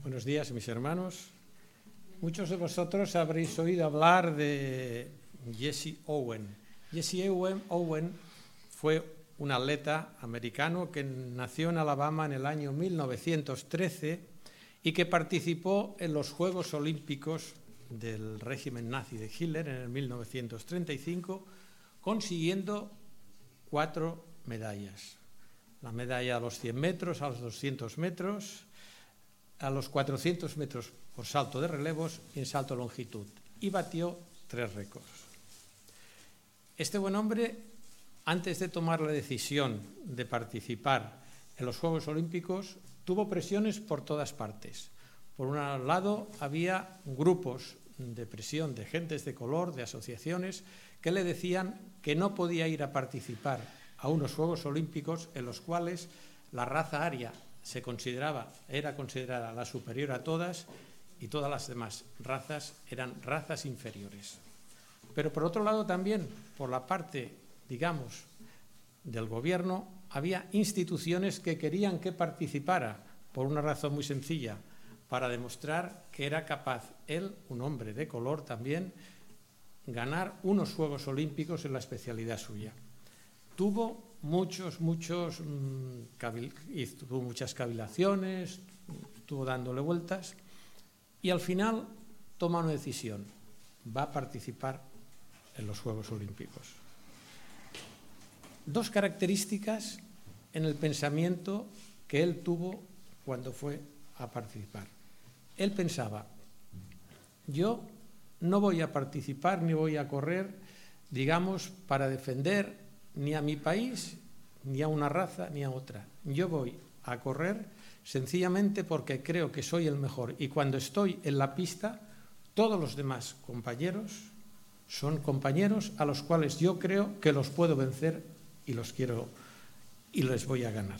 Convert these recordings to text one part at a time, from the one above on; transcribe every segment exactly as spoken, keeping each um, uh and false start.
Buenos días, mis hermanos. Muchos de vosotros habréis oído hablar de Jesse Owen. Jesse Owen, Owen fue un atleta americano que nació en Alabama en el año mil novecientos trece y que participó en los Juegos Olímpicos del régimen nazi de Hitler en el mil novecientos treinta y cinco, consiguiendo cuatro medallas. La medalla a los cien metros, a los doscientos metros, a los cuatrocientos metros por salto de relevos y en salto de longitud, y batió tres récords. Este buen hombre, antes de tomar la decisión de participar en los Juegos Olímpicos, tuvo presiones por todas partes. Por un lado, había grupos de presión de gentes de color, de asociaciones, que le decían que no podía ir a participar a unos Juegos Olímpicos en los cuales la raza aria se consideraba, era considerada la superior a todas y todas las demás razas eran razas inferiores. Pero por otro lado también, por la parte, digamos, del gobierno, había instituciones que querían que participara por una razón muy sencilla, para demostrar que era capaz él, un hombre de color también, ganar unos Juegos Olímpicos en la especialidad suya. Tuvo muchos, muchos, mmm, tuvo muchas cavilaciones, estuvo dándole vueltas y al final toma una decisión, va a participar en los Juegos Olímpicos. Dos características en el pensamiento que él tuvo cuando fue a participar. Él pensaba, yo no voy a participar ni voy a correr, digamos, para defender ni a mi país, ni a una raza, ni a otra. Yo voy a correr sencillamente porque creo que soy el mejor y cuando estoy en la pista, todos los demás compañeros son compañeros a los cuales yo creo que los puedo vencer y los quiero y les voy a ganar.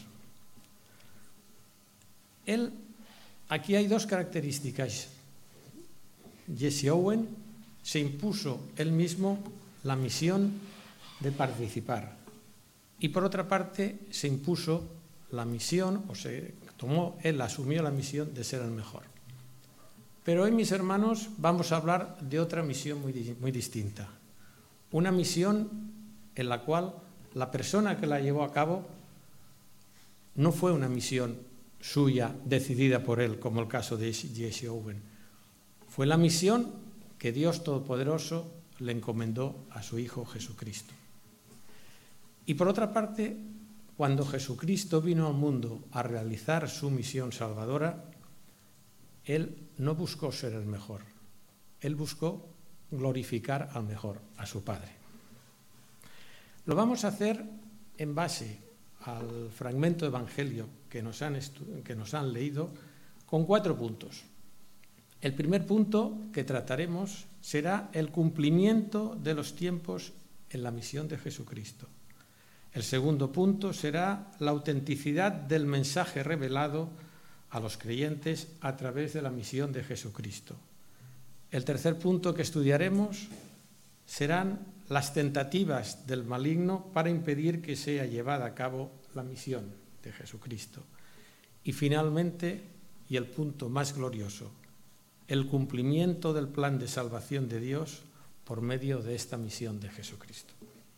Él, aquí hay dos características. Jesse Owen se impuso él mismo la misión de participar y por otra parte se impuso la misión o se tomó, él asumió la misión de ser el mejor. Pero hoy, mis hermanos, vamos a hablar de otra misión muy, muy distinta, una misión en la cual la persona que la llevó a cabo no fue una misión suya decidida por él, como el caso de Jesse Owen, fue la misión que Dios Todopoderoso le encomendó a su Hijo Jesucristo. Y por otra parte, cuando Jesucristo vino al mundo a realizar su misión salvadora, Él no buscó ser el mejor, Él buscó glorificar al mejor, a su Padre. Lo vamos a hacer en base al fragmento de Evangelio que nos han, que nos han leído con cuatro puntos. El primer punto que trataremos será el cumplimiento de los tiempos en la misión de Jesucristo. El segundo punto será la autenticidad del mensaje revelado a los creyentes a través de la misión de Jesucristo. El tercer punto que estudiaremos serán las tentativas del maligno para impedir que sea llevada a cabo la misión de Jesucristo. Y finalmente, y el punto más glorioso, el cumplimiento del plan de salvación de Dios por medio de esta misión de Jesucristo.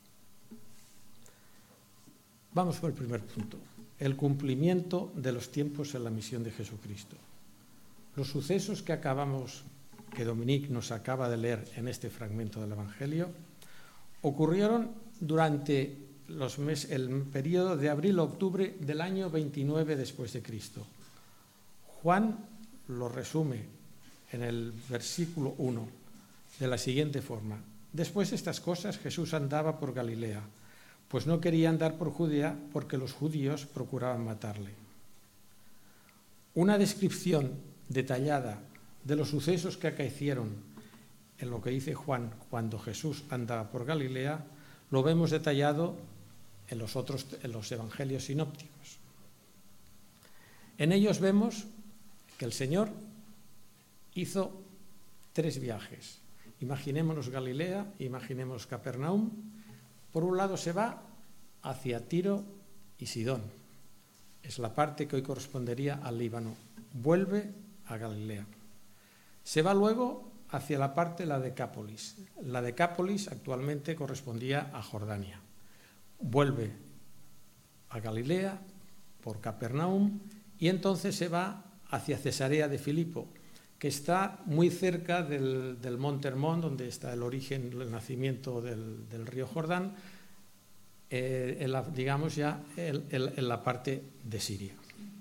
Vamos por el primer punto, el cumplimiento de los tiempos en la misión de Jesucristo. Los sucesos que acabamos, que Dominique nos acaba de leer en este fragmento del Evangelio, ocurrieron durante los meses, el periodo de abril a octubre del año veintinueve después de Cristo. Juan lo resume en el versículo uno de la siguiente forma: después de estas cosas Jesús andaba por Galilea, pues no quería andar por Judea porque los judíos procuraban matarle. Una descripción detallada de los sucesos que acaecieron en lo que dice Juan cuando Jesús andaba por Galilea, lo vemos detallado en los otros, en los evangelios sinópticos. En ellos vemos que el Señor hizo tres viajes. Imaginémonos Galilea, imaginémonos Capernaum. Por un lado se va hacia Tiro y Sidón. Es la parte que hoy correspondería al Líbano. Vuelve a Galilea. Se va luego hacia la parte de la Decápolis. La Decápolis actualmente correspondía a Jordania. Vuelve a Galilea por Capernaum y entonces se va hacia Cesarea de Filipo, que está muy cerca del, del Monte Hermón, donde está el origen, el nacimiento del, del río Jordán, eh, en la, digamos ya en, en la parte de Siria.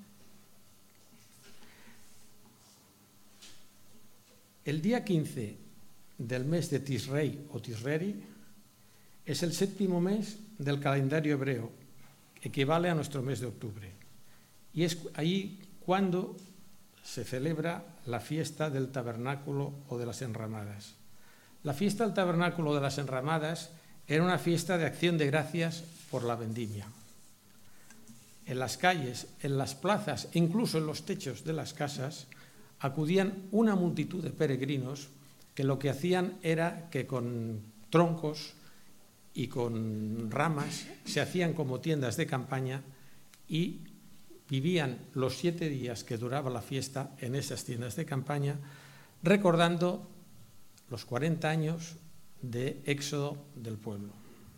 El día quince del mes de Tisrei o Tisreri es el séptimo mes del calendario hebreo, equivale a nuestro mes de octubre. Y es ahí cuando se celebra la fiesta del tabernáculo o de las enramadas. La fiesta del tabernáculo de las enramadas era una fiesta de acción de gracias por la vendimia. En las calles, en las plazas e incluso en los techos de las casas acudían una multitud de peregrinos que lo que hacían era que con troncos y con ramas se hacían como tiendas de campaña y vivían los siete días que duraba la fiesta en esas tiendas de campaña, recordando los cuarenta años de éxodo del pueblo.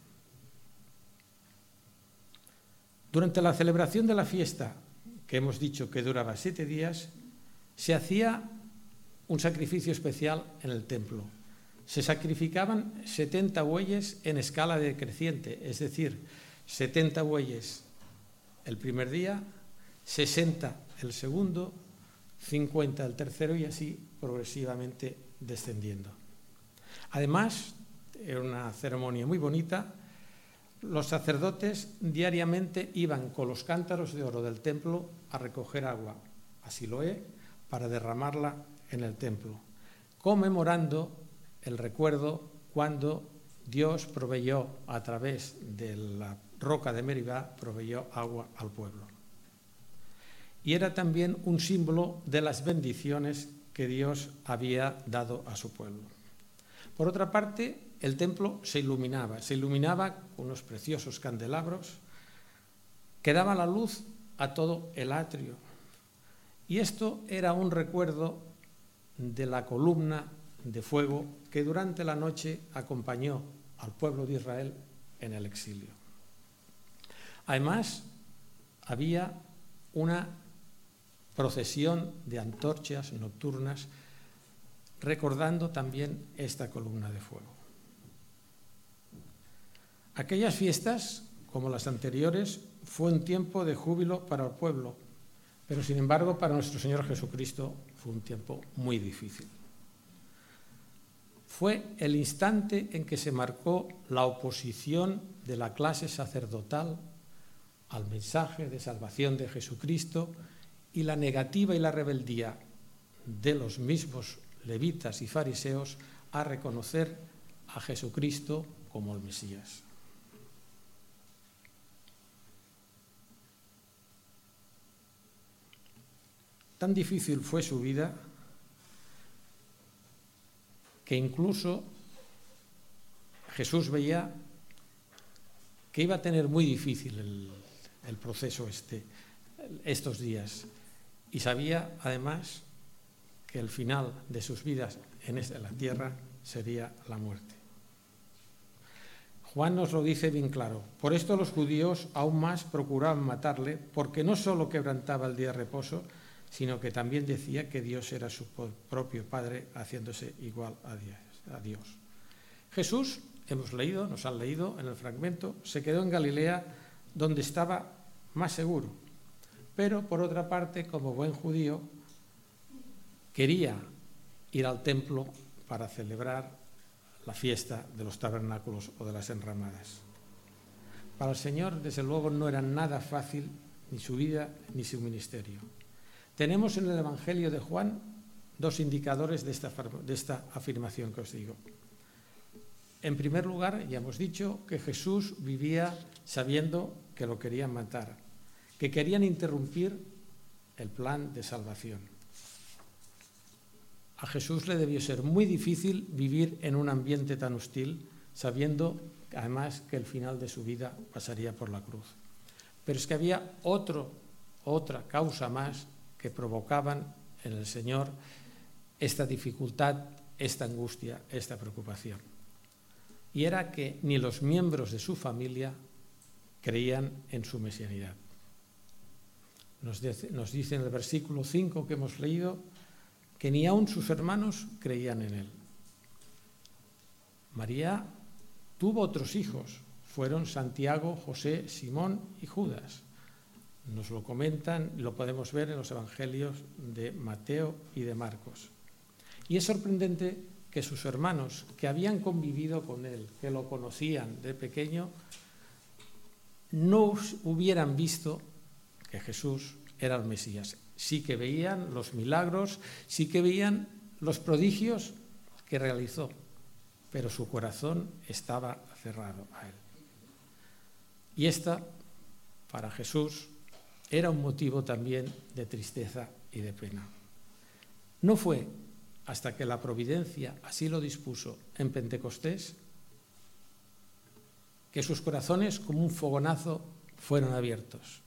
Durante la celebración de la fiesta, que hemos dicho que duraba siete días, se hacía un sacrificio especial en el templo. Se sacrificaban setenta bueyes en escala decreciente, es decir, setenta bueyes el primer día, sesenta el segundo, cincuenta el tercero y así progresivamente descendiendo. Además, era una ceremonia muy bonita. Los sacerdotes diariamente iban con los cántaros de oro del templo a recoger agua a Siloé para derramarla en el templo, conmemorando el recuerdo cuando Dios proveyó a través de la roca de Meribá, proveyó agua al pueblo. Y era también un símbolo de las bendiciones que Dios había dado a su pueblo. Por otra parte, el templo se iluminaba, se iluminaba con unos preciosos candelabros que daban la luz a todo el atrio. Y esto era un recuerdo de la columna de fuego que durante la noche acompañó al pueblo de Israel en el exilio. Además, había una procesión de antorchas nocturnas recordando también esta columna de fuego. Aquellas fiestas, como las anteriores, fue un tiempo de júbilo para el pueblo, pero sin embargo para nuestro Señor Jesucristo fue un tiempo muy difícil. Fue el instante en que se marcó la oposición de la clase sacerdotal al mensaje de salvación de Jesucristo y la negativa y la rebeldía de los mismos levitas y fariseos a reconocer a Jesucristo como el Mesías. Tan difícil fue su vida que incluso Jesús veía que iba a tener muy difícil el, el proceso este, estos días. Y sabía, además, que el final de sus vidas en la tierra sería la muerte. Juan nos lo dice bien claro. Por esto los judíos aún más procuraban matarle, porque no solo quebrantaba el día de reposo, sino que también decía que Dios era su propio Padre, haciéndose igual a Dios. Jesús, hemos leído, nos han leído en el fragmento, se quedó en Galilea donde estaba más seguro. Pero, por otra parte, como buen judío, quería ir al templo para celebrar la fiesta de los tabernáculos o de las enramadas. Para el Señor, desde luego, no era nada fácil ni su vida ni su ministerio. Tenemos en el Evangelio de Juan dos indicadores de esta, de esta afirmación que os digo. En primer lugar, ya hemos dicho que Jesús vivía sabiendo que lo querían matar, que querían interrumpir el plan de salvación. A Jesús le debió ser muy difícil vivir en un ambiente tan hostil, sabiendo además que el final de su vida pasaría por la cruz. Pero es que había otro, otra causa más que provocaban en el Señor esta dificultad, esta angustia, esta preocupación. Y era que ni los miembros de su familia creían en su mesianidad. Nos dice, nos dice en el versículo cinco que hemos leído que ni aun sus hermanos creían en él. María tuvo otros hijos, fueron Santiago, José, Simón y Judas. Nos lo comentan, lo podemos ver en los evangelios de Mateo y de Marcos. Y es sorprendente que sus hermanos, que habían convivido con él, que lo conocían de pequeño, no hubieran visto que Jesús era el Mesías. Sí que veían los milagros, sí que veían los prodigios que realizó, pero su corazón estaba cerrado a él. Y esta, para Jesús, era un motivo también de tristeza y de pena. No fue hasta que la providencia así lo dispuso en Pentecostés que sus corazones, como un fogonazo, fueron abiertos.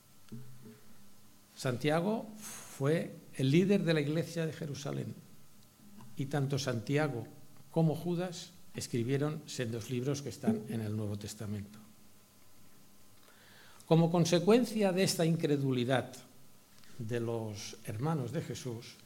Santiago fue el líder de la iglesia de Jerusalén y tanto Santiago como Judas escribieron sendos libros que están en el Nuevo Testamento. Como consecuencia de esta incredulidad de los hermanos de Jesús,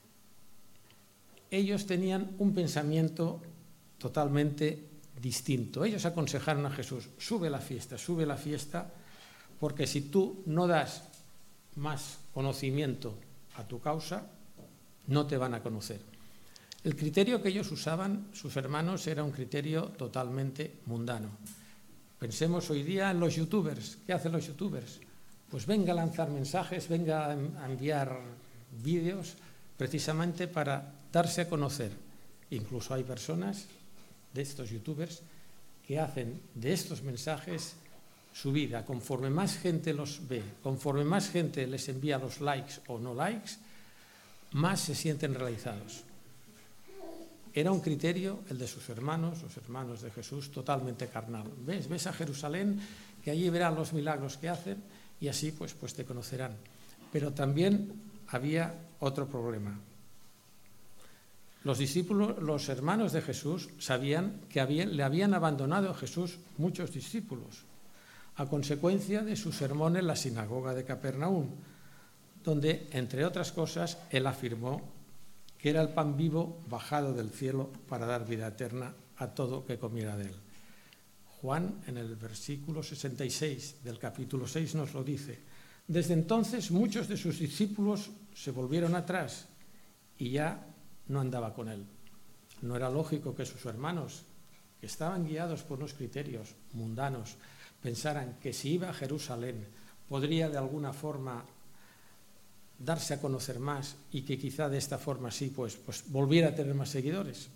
ellos tenían un pensamiento totalmente distinto. Ellos aconsejaron a Jesús: sube la fiesta, sube la fiesta, porque si tú no das más conocimiento a tu causa, no te van a conocer. El criterio que ellos usaban, sus hermanos, era un criterio totalmente mundano. Pensemos hoy día en los youtubers. ¿Qué hacen los youtubers? Pues venga a lanzar mensajes, venga a enviar vídeos, precisamente para darse a conocer. Incluso hay personas de estos youtubers que hacen de estos mensajes su vida. Conforme más gente los ve, conforme más gente les envía los likes o no likes, más se sienten realizados. Era un criterio, el de sus hermanos, los hermanos de Jesús, totalmente carnal. ¿Ves? Ves a Jerusalén, que allí verán los milagros que hacen y así pues, pues te conocerán. Pero también había otro problema. Los discípulos, los hermanos de Jesús sabían que habían, le habían abandonado a Jesús muchos discípulos a consecuencia de su sermón en la sinagoga de Capernaum, donde, entre otras cosas, él afirmó que era el pan vivo bajado del cielo para dar vida eterna a todo que comiera de él. Juan, en el versículo sesenta y seis del capítulo seis, nos lo dice. Desde entonces muchos de sus discípulos se volvieron atrás y ya no andaba con él. No era lógico que sus hermanos, que estaban guiados por unos criterios mundanos, pensaran que si iba a Jerusalén podría de alguna forma darse a conocer más y que quizá de esta forma sí pues, pues volviera a tener más seguidores.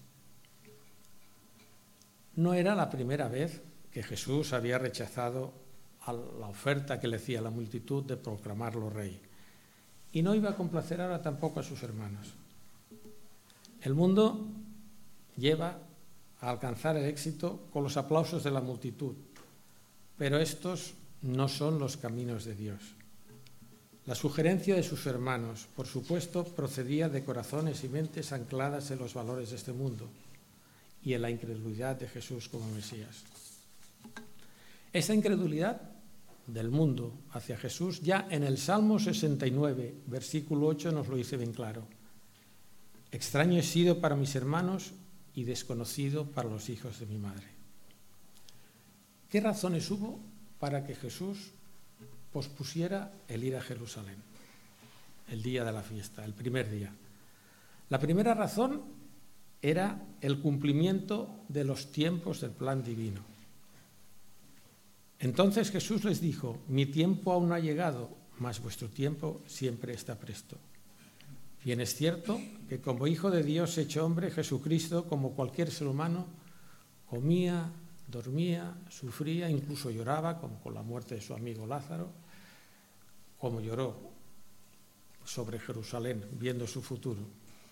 No era la primera vez que Jesús había rechazado a la oferta que le hacía la multitud de proclamarlo rey. Y no iba a complacer ahora tampoco a sus hermanos. El mundo lleva a alcanzar el éxito con los aplausos de la multitud, pero estos no son los caminos de Dios. La sugerencia de sus hermanos, por supuesto, procedía de corazones y mentes ancladas en los valores de este mundo y en la incredulidad de Jesús como Mesías. Esta incredulidad del mundo hacia Jesús, ya en el Salmo sesenta y nueve, versículo ocho, nos lo dice bien claro. Extraño he sido para mis hermanos y desconocido para los hijos de mi madre. ¿Qué razones hubo para que Jesús pospusiera el ir a Jerusalén, el día de la fiesta, el primer día? La primera razón era el cumplimiento de los tiempos del plan divino. Entonces Jesús les dijo, mi tiempo aún no ha llegado, mas vuestro tiempo siempre está presto. Bien es cierto que como Hijo de Dios hecho hombre, Jesucristo, como cualquier ser humano, comía, dormía, sufría, incluso lloraba, como con la muerte de su amigo Lázaro, como lloró sobre Jerusalén, viendo su futuro.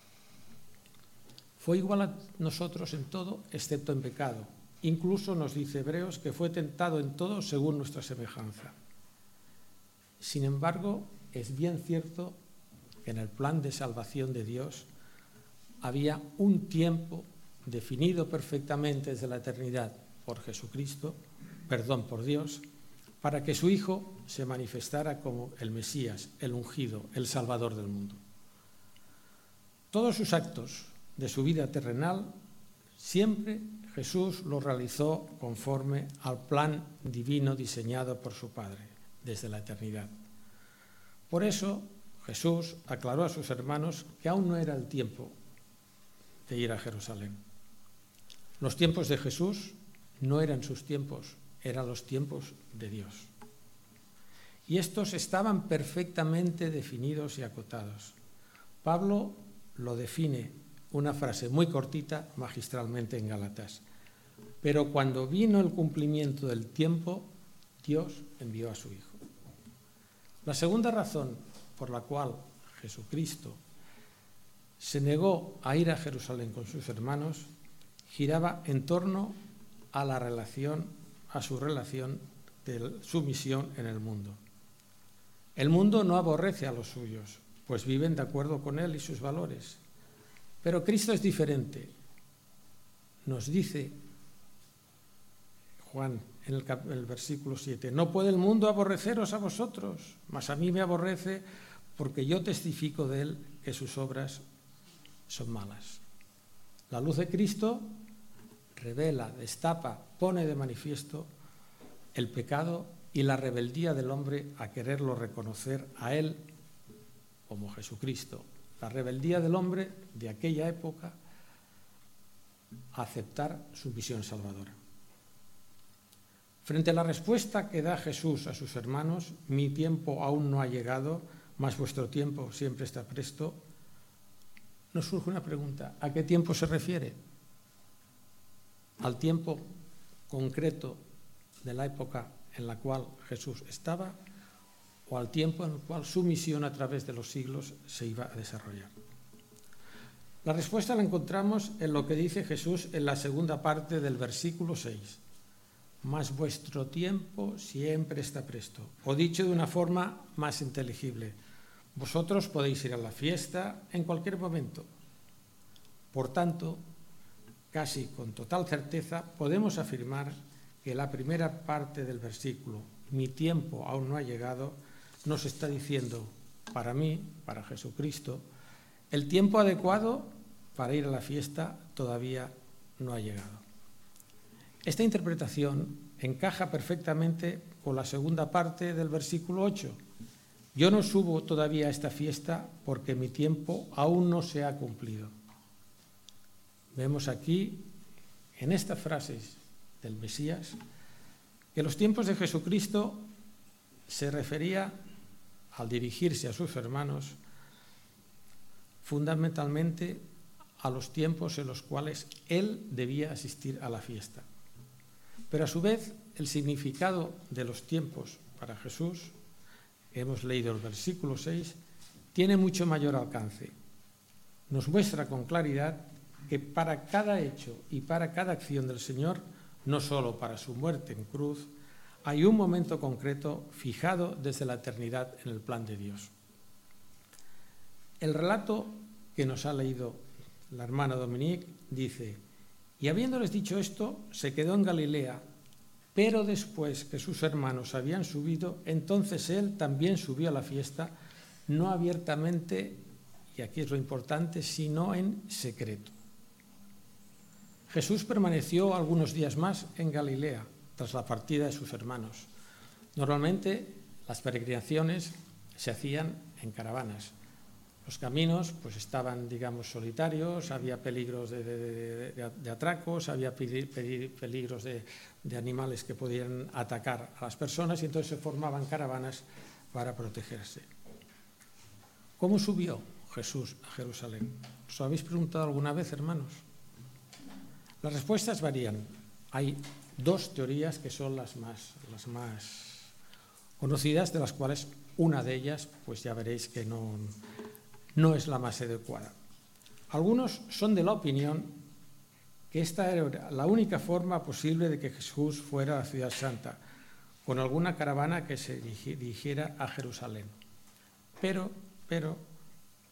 Fue igual a nosotros en todo, excepto en pecado. Incluso nos dice Hebreos que fue tentado en todo según nuestra semejanza. Sin embargo, es bien cierto que en el plan de salvación de Dios había un tiempo definido perfectamente desde la eternidad por Jesucristo, perdón, por Dios, para que su Hijo se manifestara como el Mesías, el ungido, el Salvador del mundo. Todos sus actos de su vida terrenal, siempre Jesús los realizó conforme al plan divino diseñado por su Padre desde la eternidad. Por eso Jesús aclaró a sus hermanos que aún no era el tiempo de ir a Jerusalén. Los tiempos de Jesús no eran sus tiempos, eran los tiempos de Dios. Y estos estaban perfectamente definidos y acotados. Pablo lo define, una frase muy cortita, magistralmente en Gálatas. Pero cuando vino el cumplimiento del tiempo, Dios envió a su Hijo. La segunda razón por la cual Jesucristo se negó a ir a Jerusalén con sus hermanos giraba en torno a la relación, a su relación de su misión en el mundo. El mundo no aborrece a los suyos, pues viven de acuerdo con él y sus valores. Pero Cristo es diferente. Nos dice Juan en el, cap- el versículo siete, no puede el mundo aborreceros a vosotros, mas a mí me aborrece porque yo testifico de él que sus obras son malas. La luz de Cristo revela, destapa, pone de manifiesto el pecado y la rebeldía del hombre a quererlo reconocer a él como Jesucristo. La rebeldía del hombre de aquella época a aceptar su misión salvadora. Frente a la respuesta que da Jesús a sus hermanos, mi tiempo aún no ha llegado, mas vuestro tiempo siempre está presto, nos surge una pregunta, ¿a qué tiempo se refiere? ¿Al tiempo concreto de la época en la cual Jesús estaba o al tiempo en el cual su misión a través de los siglos se iba a desarrollar? La respuesta la encontramos en lo que dice Jesús en la segunda parte del versículo seis. Mas vuestro tiempo siempre está presto. O dicho de una forma más inteligible, vosotros podéis ir a la fiesta en cualquier momento. Por tanto, casi con total certeza, podemos afirmar que la primera parte del versículo, mi tiempo aún no ha llegado, nos está diciendo, para mí, para Jesucristo, el tiempo adecuado para ir a la fiesta todavía no ha llegado. Esta interpretación encaja perfectamente con la segunda parte del versículo ocho. Yo no subo todavía a esta fiesta porque mi tiempo aún no se ha cumplido. Vemos aquí, en estas frases del Mesías, que los tiempos de Jesucristo se refería, al dirigirse a sus hermanos, fundamentalmente a los tiempos en los cuales él debía asistir a la fiesta. Pero a su vez, el significado de los tiempos para Jesús, hemos leído el versículo seis, tiene mucho mayor alcance. Nos muestra con claridad que para cada hecho y para cada acción del Señor, no solo para su muerte en cruz, hay un momento concreto fijado desde la eternidad en el plan de Dios. El relato que nos ha leído la hermana Dominique dice, y habiéndoles dicho esto, se quedó en Galilea, pero después que sus hermanos habían subido, entonces él también subió a la fiesta, no abiertamente, y aquí es lo importante, sino en secreto. Jesús permaneció algunos días más en Galilea, tras la partida de sus hermanos. Normalmente las peregrinaciones se hacían en caravanas. Los caminos pues estaban, digamos, solitarios, había peligros de, de, de, de atracos, había peligros de, de animales que podían atacar a las personas y entonces se formaban caravanas para protegerse. ¿Cómo subió Jesús a Jerusalén? ¿Os lo habéis preguntado alguna vez, hermanos? Las respuestas varían. Hay dos teorías que son las más, las más conocidas, de las cuales una de ellas, pues ya veréis que no... no es la más adecuada. Algunos son de la opinión que esta era la única forma posible de que Jesús fuera a la ciudad santa, con alguna caravana que se dirigiera a Jerusalén. Pero, pero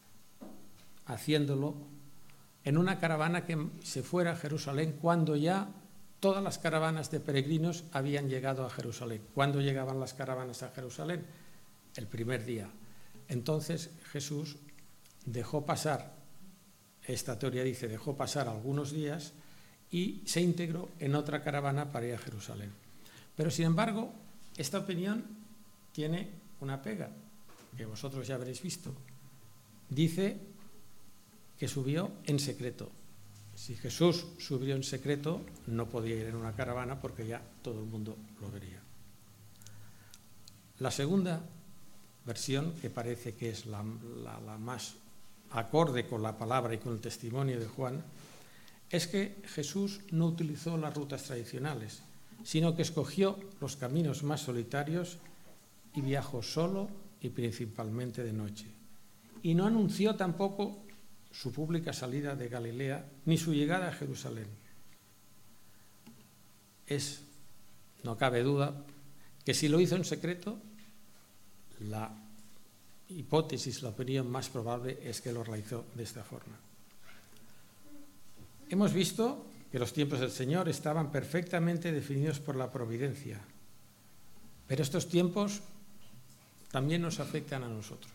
haciéndolo en una caravana que se fuera a Jerusalén cuando ya todas las caravanas de peregrinos habían llegado a Jerusalén. ¿Cuándo llegaban las caravanas a Jerusalén? El primer día. Entonces Jesús dejó pasar, esta teoría dice, dejó pasar algunos días y se integró en otra caravana para ir a Jerusalén. Pero sin embargo, esta opinión tiene una pega, que vosotros ya habréis visto. Dice que subió en secreto. Si Jesús subió en secreto, no podía ir en una caravana porque ya todo el mundo lo vería. La segunda versión, que parece que es la, la, la más acorde con la palabra y con el testimonio de Juan, es que Jesús no utilizó las rutas tradicionales, sino que escogió los caminos más solitarios y viajó solo y principalmente de noche. Y no anunció tampoco su pública salida de Galilea ni su llegada a Jerusalén. Es, no cabe duda, que si lo hizo en secreto, la hipótesis, la opinión más probable es que lo realizó de esta forma. Hemos visto que los tiempos del Señor estaban perfectamente definidos por la providencia, pero estos tiempos también nos afectan a nosotros.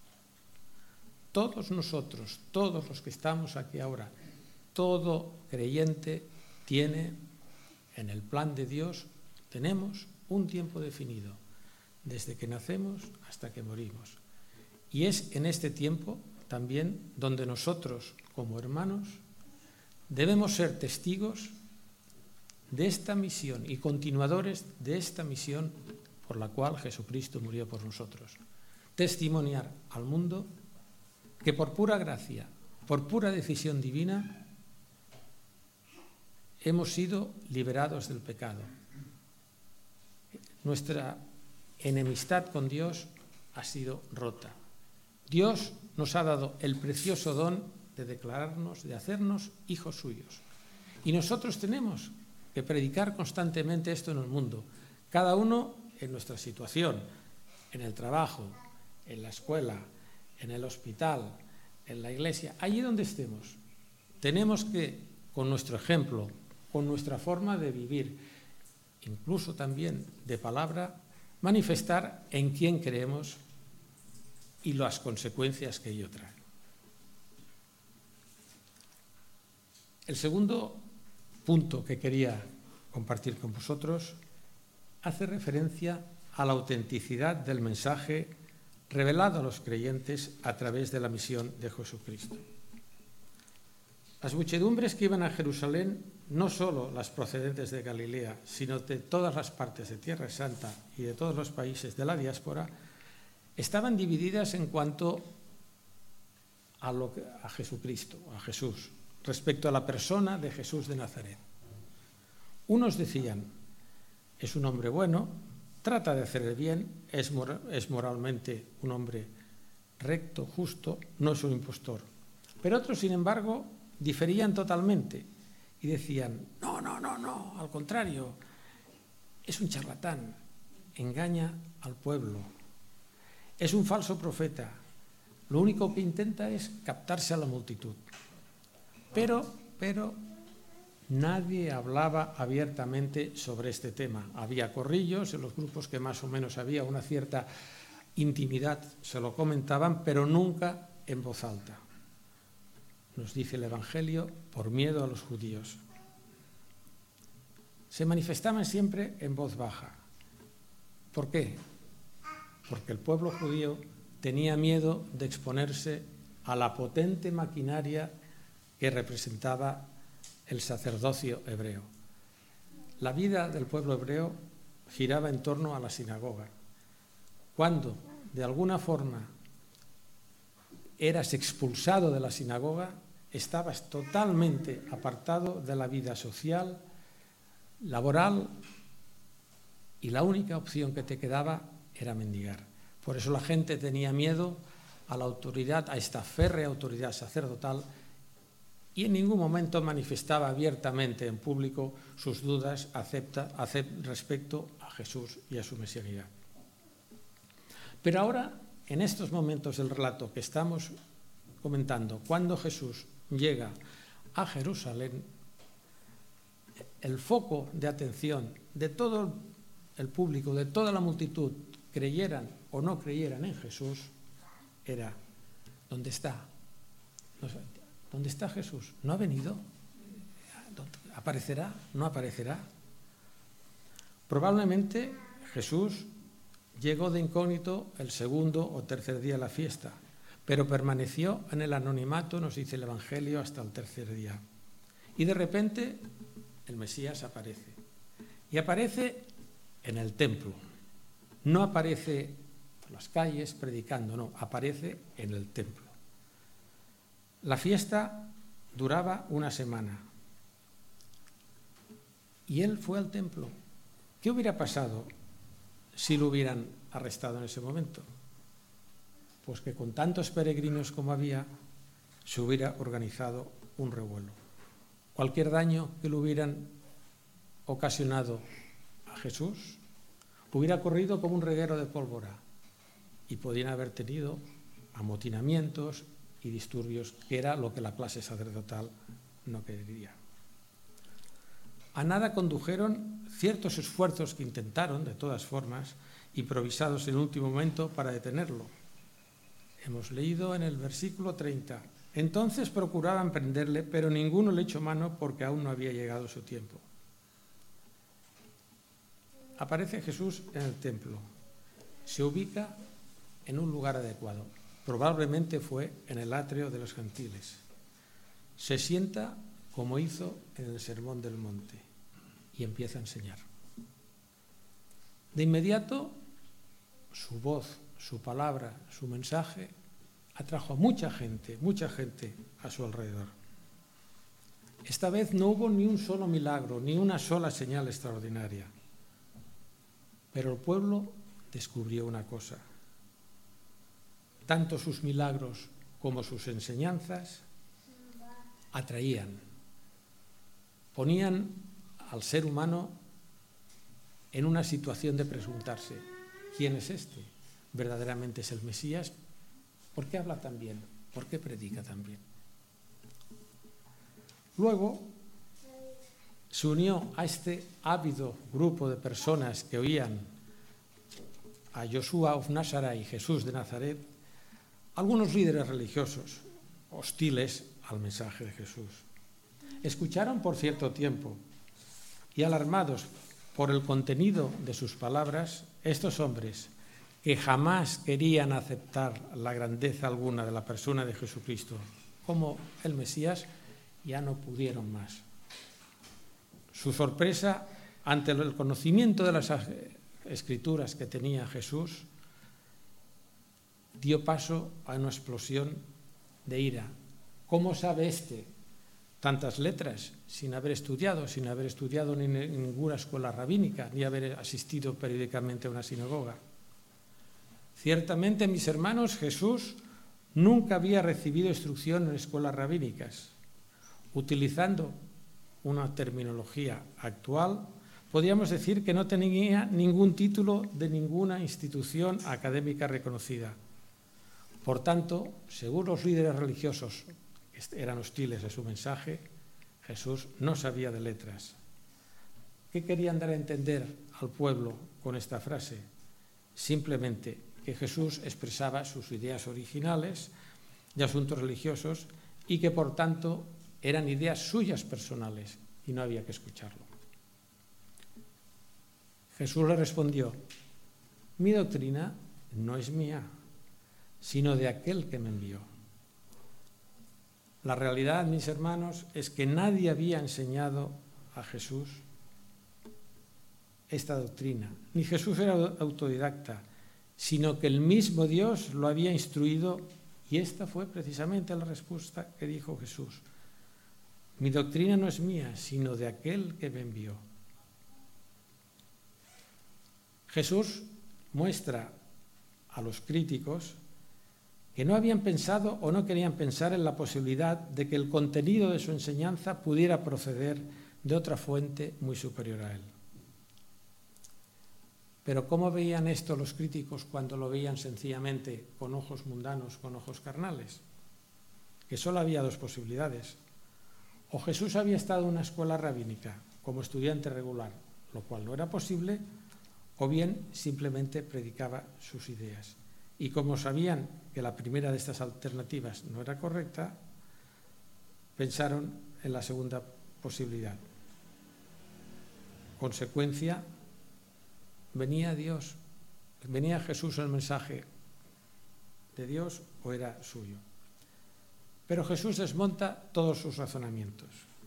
Todos nosotros, todos los que estamos aquí ahora, todo creyente tiene en el plan de Dios, tenemos un tiempo definido, desde que nacemos hasta que morimos. Y es en este tiempo también donde nosotros, como hermanos, debemos ser testigos de esta misión y continuadores de esta misión por la cual Jesucristo murió por nosotros. Testimoniar al mundo que por pura gracia, por pura decisión divina, hemos sido liberados del pecado. Nuestra enemistad con Dios ha sido rota. Dios nos ha dado el precioso don de declararnos, de hacernos hijos suyos. Y nosotros tenemos que predicar constantemente esto en el mundo, cada uno en nuestra situación, en el trabajo, en la escuela, en el hospital, en la iglesia, allí donde estemos. Tenemos que, con nuestro ejemplo, con nuestra forma de vivir, incluso también de palabra, manifestar en quién creemos y las consecuencias que ello trae. El segundo punto que quería compartir con vosotros hace referencia a la autenticidad del mensaje revelado a los creyentes a través de la misión de Jesucristo. Las muchedumbres que iban a Jerusalén, no solo las procedentes de Galilea, sino de todas las partes de Tierra Santa y de todos los países de la diáspora, estaban divididas en cuanto a, lo que, a Jesucristo, a Jesús, respecto a la persona de Jesús de Nazaret. Unos decían, es un hombre bueno, trata de hacer el bien, es, mor- es moralmente un hombre recto, justo, no es un impostor. Pero otros, sin embargo, diferían totalmente y decían, no, no, no, no, al contrario, es un charlatán, engaña al pueblo, es un falso profeta, lo único que intenta es captarse a la multitud. Pero, pero, nadie hablaba abiertamente sobre este tema. Había corrillos en los grupos que más o menos había una cierta intimidad, se lo comentaban, pero nunca en voz alta. Nos dice el Evangelio, por miedo a los judíos. Se manifestaban siempre en voz baja. ¿Por qué? Porque el pueblo judío tenía miedo de exponerse a la potente maquinaria que representaba el sacerdocio hebreo. La vida del pueblo hebreo giraba en torno a la sinagoga. Cuando, de alguna forma, eras expulsado de la sinagoga, estabas totalmente apartado de la vida social, laboral, y la única opción que te quedaba era mendigar. Por eso la gente tenía miedo a la autoridad, a esta férrea autoridad sacerdotal, y en ningún momento manifestaba abiertamente en público sus dudas acepta, acept, respecto a Jesús y a su mesianidad. Pero ahora, en estos momentos del relato que estamos comentando, cuando Jesús llega a Jerusalén, el foco de atención de todo el público, de toda la multitud, creyeran o no creyeran en Jesús, era, ¿dónde está? ¿Dónde está Jesús? ¿No ha venido? ¿Aparecerá? ¿No aparecerá? Probablemente Jesús llegó de incógnito el segundo o tercer día de la fiesta, pero permaneció en el anonimato, nos dice el Evangelio, hasta el tercer día. Y de repente el Mesías aparece. Y aparece en el templo. No aparece por las calles predicando, no, aparece en el templo. La fiesta duraba una semana. Y él fue al templo. ¿Qué hubiera pasado si lo hubieran arrestado en ese momento? Pues que con tantos peregrinos como había, se hubiera organizado un revuelo. Cualquier daño que le hubieran ocasionado a Jesús hubiera corrido como un reguero de pólvora y podían haber tenido amotinamientos y disturbios, que era lo que la clase sacerdotal no quería. A nada condujeron ciertos esfuerzos que intentaron, de todas formas, improvisados en el último momento para detenerlo. Hemos leído en el versículo treinta, entonces procuraban prenderle, pero ninguno le echó mano porque aún no había llegado su tiempo. Aparece Jesús en el templo, se ubica en un lugar adecuado, probablemente fue en el atrio de los gentiles. Se sienta como hizo en el Sermón del Monte y empieza a enseñar. De inmediato, su voz, su palabra, su mensaje atrajo a mucha gente, mucha gente a su alrededor. Esta vez no hubo ni un solo milagro, ni una sola señal extraordinaria. Pero el pueblo descubrió una cosa. Tanto sus milagros como sus enseñanzas atraían, ponían al ser humano en una situación de preguntarse, ¿quién es este? ¿Verdaderamente es el Mesías? ¿Por qué habla tan bien? ¿Por qué predica tan bien? Luego se unió a este ávido grupo de personas que oían a Yoshua of Nazareth y Jesús de Nazaret, algunos líderes religiosos hostiles al mensaje de Jesús. Escucharon por cierto tiempo y, alarmados por el contenido de sus palabras, estos hombres, que jamás querían aceptar la grandeza alguna de la persona de Jesucristo como el Mesías, ya no pudieron más. Su sorpresa ante el conocimiento de las Escrituras que tenía Jesús dio paso a una explosión de ira. ¿Cómo sabe éste tantas letras sin haber estudiado, sin haber estudiado ni en ninguna escuela rabínica, ni haber asistido periódicamente a una sinagoga? Ciertamente, mis hermanos, Jesús nunca había recibido instrucción en escuelas rabínicas. Utilizando una terminología actual, podríamos decir que no tenía ningún título de ninguna institución académica reconocida. Por tanto, según los líderes religiosos que eran hostiles a su mensaje, Jesús no sabía de letras. ¿Qué querían dar a entender al pueblo con esta frase? Simplemente que Jesús expresaba sus ideas originales de asuntos religiosos y que, por tanto, eran ideas suyas personales y no había que escucharlo. Jesús le respondió, mi doctrina no es mía, sino de aquel que me envió. La realidad, mis hermanos, es que nadie había enseñado a Jesús esta doctrina. Ni Jesús era autodidacta, sino que el mismo Dios lo había instruido, y esta fue precisamente la respuesta que dijo Jesús. Mi doctrina no es mía, sino de aquel que me envió. Jesús muestra a los críticos que no habían pensado o no querían pensar en la posibilidad de que el contenido de su enseñanza pudiera proceder de otra fuente muy superior a él. Pero ¿cómo veían esto los críticos cuando lo veían sencillamente con ojos mundanos, con ojos carnales? que solo había dos posibilidades. O Jesús había estado en una escuela rabínica como estudiante regular, lo cual no era posible, o bien simplemente predicaba sus ideas. Y como sabían que la primera de estas alternativas no era correcta, pensaron en la segunda posibilidad. Consecuencia, ¿venía Dios? ¿Venía Jesús el mensaje de Dios o era suyo? Pero Jesús desmonta todos sus razonamientos.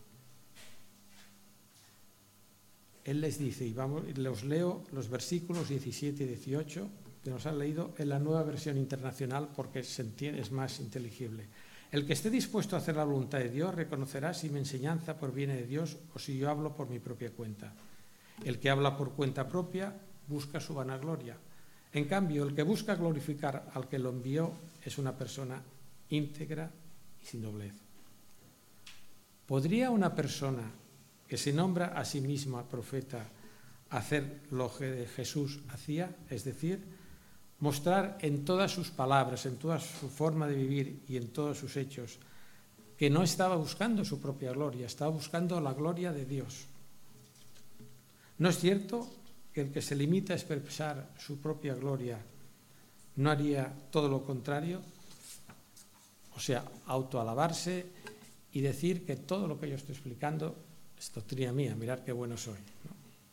Él les dice, y vamos, los leo los versículos diecisiete y dieciocho, que nos han leído en la Nueva Versión Internacional porque se entiende, es más inteligible. El que esté dispuesto a hacer la voluntad de Dios reconocerá si mi enseñanza proviene de Dios o si yo hablo por mi propia cuenta. El que habla por cuenta propia busca su vanagloria. En cambio, el que busca glorificar al que lo envió es una persona íntegra y sin doblez. ¿Podría una persona que se nombra a sí misma profeta hacer lo que Jesús hacía? Es decir, mostrar en todas sus palabras, en toda su forma de vivir y en todos sus hechos que no estaba buscando su propia gloria, estaba buscando la gloria de Dios. ¿No es cierto que el que se limita a expresar su propia gloria no haría todo lo contrario? O sea, autoalabarse y decir que todo lo que yo estoy explicando es doctrina mía, mirad qué bueno soy, ¿no?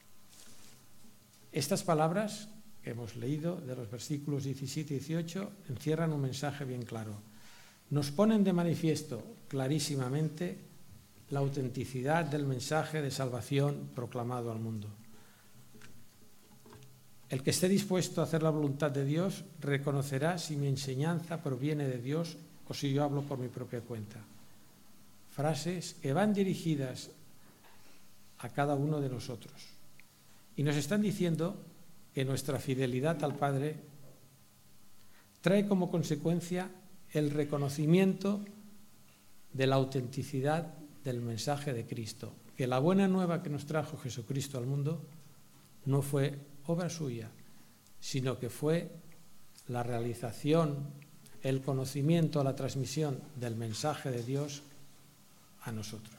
Estas palabras que hemos leído de los versículos diecisiete y dieciocho encierran un mensaje bien claro. Nos ponen de manifiesto clarísimamente la autenticidad del mensaje de salvación proclamado al mundo. El que esté dispuesto a hacer la voluntad de Dios reconocerá si mi enseñanza proviene de Dios o si yo hablo por mi propia cuenta. Frases que van dirigidas a cada uno de nosotros. Y nos están diciendo que nuestra fidelidad al Padre trae como consecuencia el reconocimiento de la autenticidad del mensaje de Cristo, que la buena nueva que nos trajo Jesucristo al mundo no fue obra suya, sino que fue la realización, el conocimiento, la transmisión del mensaje de Dios a nosotros.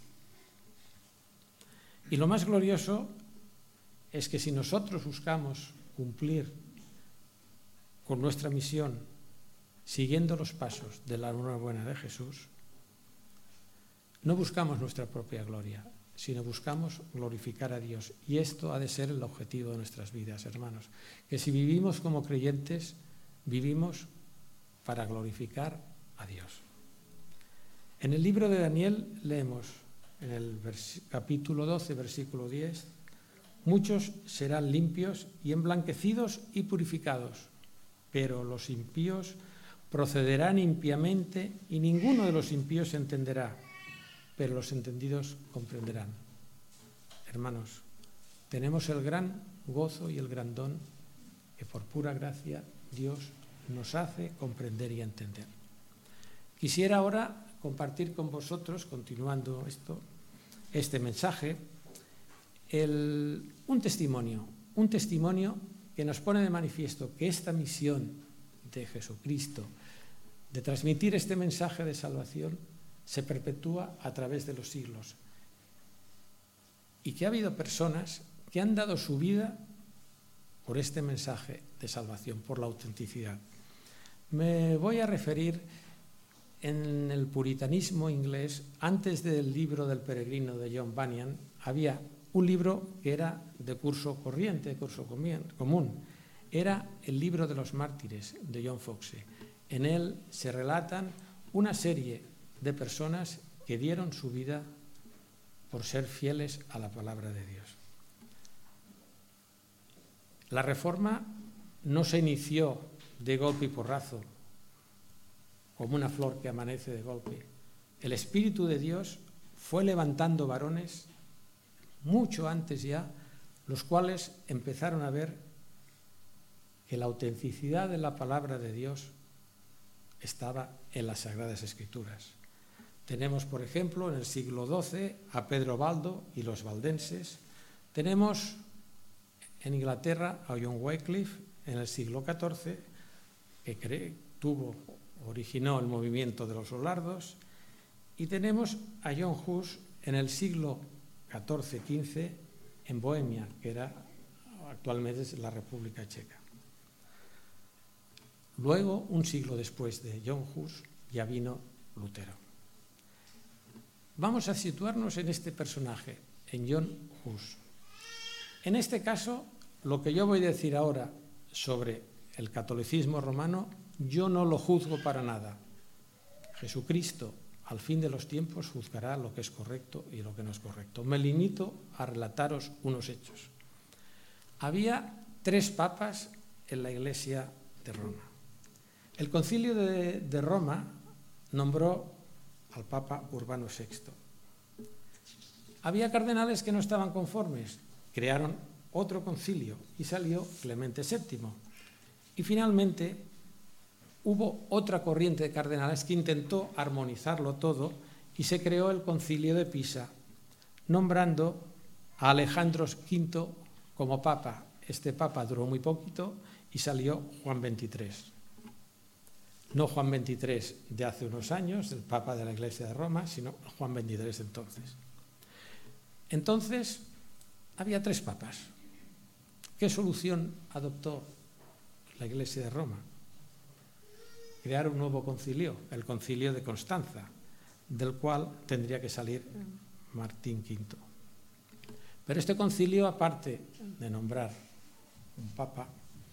Y lo más glorioso es que si nosotros buscamos cumplir con nuestra misión siguiendo los pasos de la enhorabuena de Jesús, no buscamos nuestra propia gloria, sino buscamos glorificar a Dios. Y esto ha de ser el objetivo de nuestras vidas, hermanos. Que si vivimos como creyentes, vivimos para glorificar a Dios. En el libro de Daniel leemos, en el capítulo doce, versículo diez, muchos serán limpios y emblanquecidos y purificados, pero los impíos procederán impiamente y ninguno de los impíos entenderá, pero los entendidos comprenderán. Hermanos, tenemos el gran gozo y el gran don que por pura gracia Dios nos hace comprender y entender. Quisiera ahora compartir con vosotros, continuando esto, este mensaje, el, un testimonio, un testimonio que nos pone de manifiesto que esta misión de Jesucristo, de transmitir este mensaje de salvación, se perpetúa a través de los siglos. Y que ha habido personas que han dado su vida por este mensaje de salvación, por la autenticidad. Me voy a referir en el puritanismo inglés, antes del libro del peregrino de John Bunyan, había un libro que era de curso corriente, de curso común. Era el libro de los mártires de John Foxe. En él se relatan una serie de personas que dieron su vida por ser fieles a la palabra de Dios. La Reforma no se inició de golpe y porrazo, como una flor que amanece de golpe. El Espíritu de Dios fue levantando varones mucho antes ya, los cuales empezaron a ver que la autenticidad de la palabra de Dios estaba en las Sagradas Escrituras. Tenemos, por ejemplo, en el siglo doce a Pedro Baldo y los valdenses. Tenemos en Inglaterra a John Wycliffe en el siglo catorce, que cree, tuvo originó el movimiento de los lombardos, y tenemos a John Hus en el siglo catorce quince en Bohemia, que era actualmente la República Checa. Luego, un siglo después de John Hus, ya vino Lutero. Vamos a situarnos en este personaje, en John Hus. En este caso, lo que yo voy a decir ahora sobre el catolicismo romano, yo no lo juzgo para nada. Jesucristo, al fin de los tiempos, juzgará lo que es correcto y lo que no es correcto. Me limito a relataros unos hechos. Había tres papas en la Iglesia de Roma. El Concilio de, de Roma nombró al Papa Urbano sexto. Había cardenales que no estaban conformes, crearon otro concilio y salió Clemente séptimo. Y finalmente hubo otra corriente de cardenales que intentó armonizarlo todo y se creó el Concilio de Pisa, nombrando a Alejandro quinto como papa. Este papa duró muy poquito y salió Juan veintitrés. No Juan veintitrés de hace unos años, el papa de la Iglesia de Roma, sino Juan veintitrés entonces. Entonces, había tres papas. ¿Qué solución adoptó la Iglesia de Roma? Crear un nuevo concilio, el Concilio de Constanza, del cual tendría que salir Martín quinto. Pero este concilio, aparte de nombrar un papa,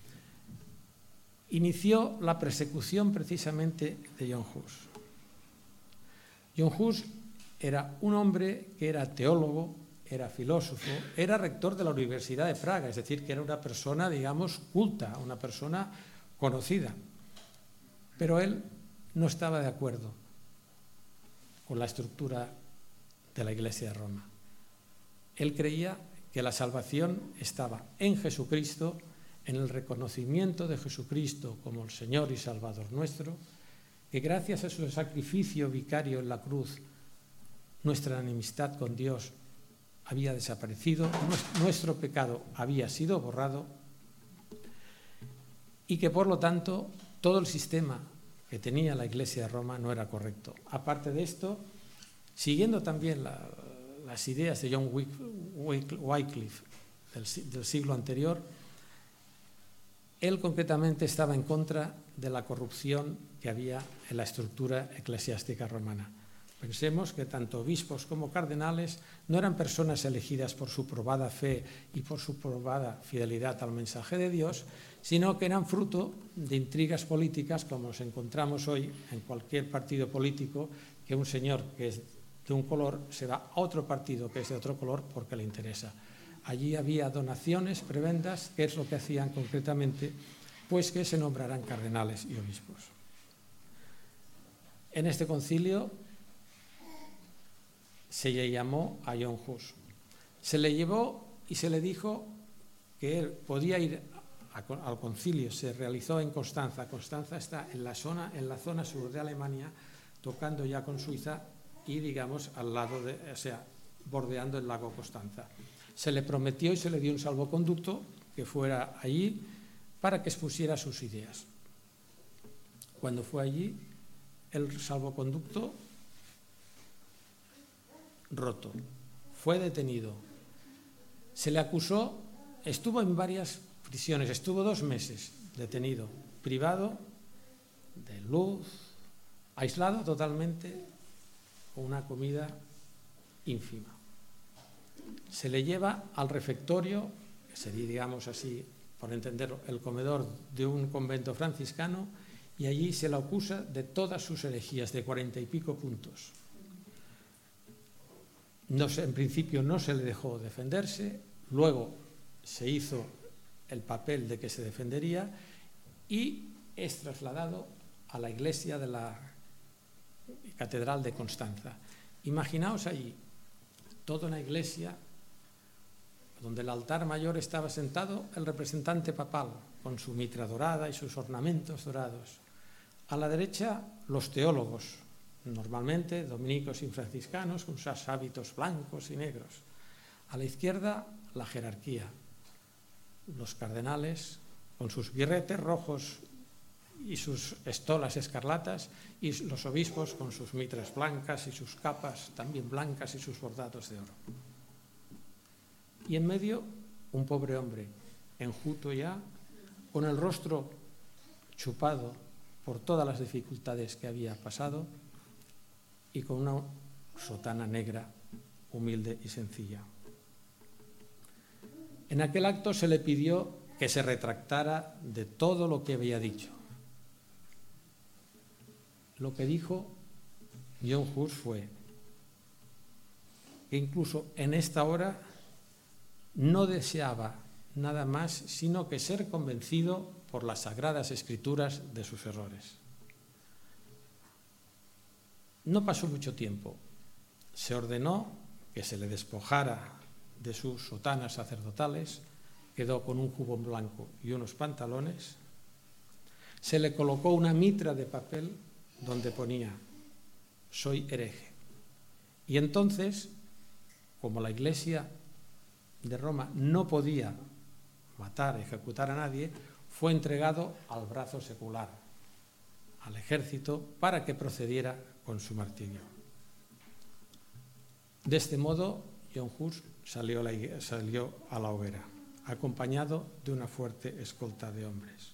inició la persecución precisamente de John Hus. John Hus era un hombre que era teólogo, era filósofo, era rector de la Universidad de Praga, es decir, que era una persona, digamos, culta, una persona conocida. Pero él no estaba de acuerdo con la estructura de la Iglesia de Roma. Él creía que la salvación estaba en Jesucristo, en el reconocimiento de Jesucristo como el Señor y Salvador nuestro, que gracias a su sacrificio vicario en la cruz, nuestra enemistad con Dios había desaparecido, nuestro pecado había sido borrado y que por lo tanto todo el sistema que tenía la Iglesia de Roma no era correcto. Aparte de esto, siguiendo también la, las ideas de John Wycliffe del, del siglo anterior, él concretamente estaba en contra de la corrupción que había en la estructura eclesiástica romana. Pensemos que tanto obispos como cardenales no eran personas elegidas por su probada fe y por su probada fidelidad al mensaje de Dios, sino que eran fruto de intrigas políticas, como nos encontramos hoy en cualquier partido político, que un señor que es de un color se va a otro partido que es de otro color porque le interesa. Allí había donaciones, prebendas, que es lo que hacían concretamente, pues que se nombraran cardenales y obispos. En este concilio se le llamó a John Hus. Se le llevó y se le dijo que él podía ir a, al concilio. Se realizó en Constanza. Constanza está en la zona, en la zona sur de Alemania, tocando ya con Suiza y, digamos, al lado de, o sea, bordeando el lago Constanza. Se le prometió y se le dio un salvoconducto que fuera allí para que expusiera sus ideas. Cuando fue allí, el salvoconducto roto, fue detenido, se le acusó, estuvo en varias prisiones, estuvo dos meses detenido, privado de luz, aislado totalmente, con una comida ínfima. Se le lleva al refectorio, que sería, digamos así, por entenderlo, el comedor de un convento franciscano, y allí se le acusa de todas sus herejías, de cuarenta y pico puntos. No se, en principio no se le dejó defenderse, luego se hizo el papel de que se defendería y es trasladado a la iglesia de la Catedral de Constanza. Imaginaos allí toda una iglesia donde el altar mayor estaba sentado el representante papal con su mitra dorada y sus ornamentos dorados. A la derecha los teólogos, normalmente dominicos y franciscanos con sus hábitos blancos y negros. A la izquierda la jerarquía, los cardenales con sus birretes rojos y sus estolas escarlatas, y los obispos con sus mitras blancas y sus capas también blancas y sus bordados de oro. Y en medio un pobre hombre, enjuto ya, con el rostro chupado por todas las dificultades que había pasado y con una sotana negra, humilde y sencilla. En aquel acto se le pidió que se retractara de todo lo que había dicho. Lo que dijo John Hus fue que incluso en esta hora no deseaba nada más sino que ser convencido por las sagradas escrituras de sus errores. No pasó mucho tiempo. Se ordenó que se le despojara de sus sotanas sacerdotales, quedó con un jubón blanco y unos pantalones, se le colocó una mitra de papel donde ponía «Soy hereje». Y entonces, como la Iglesia de Roma no podía matar, ejecutar a nadie, fue entregado al brazo secular, al ejército, para que procediera con su martirio. De este modo, John Hus salió, la, salió a la hoguera, acompañado de una fuerte escolta de hombres.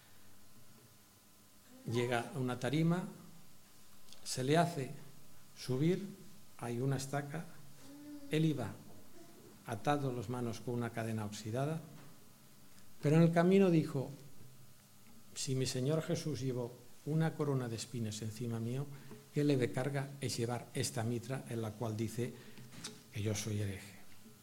Llega a una tarima, se le hace subir, hay una estaca, él iba atado las manos con una cadena oxidada, pero en el camino dijo: si mi Señor Jesús llevó una corona de espinas encima mío, qué leve carga es llevar esta mitra en la cual dice que yo soy hereje.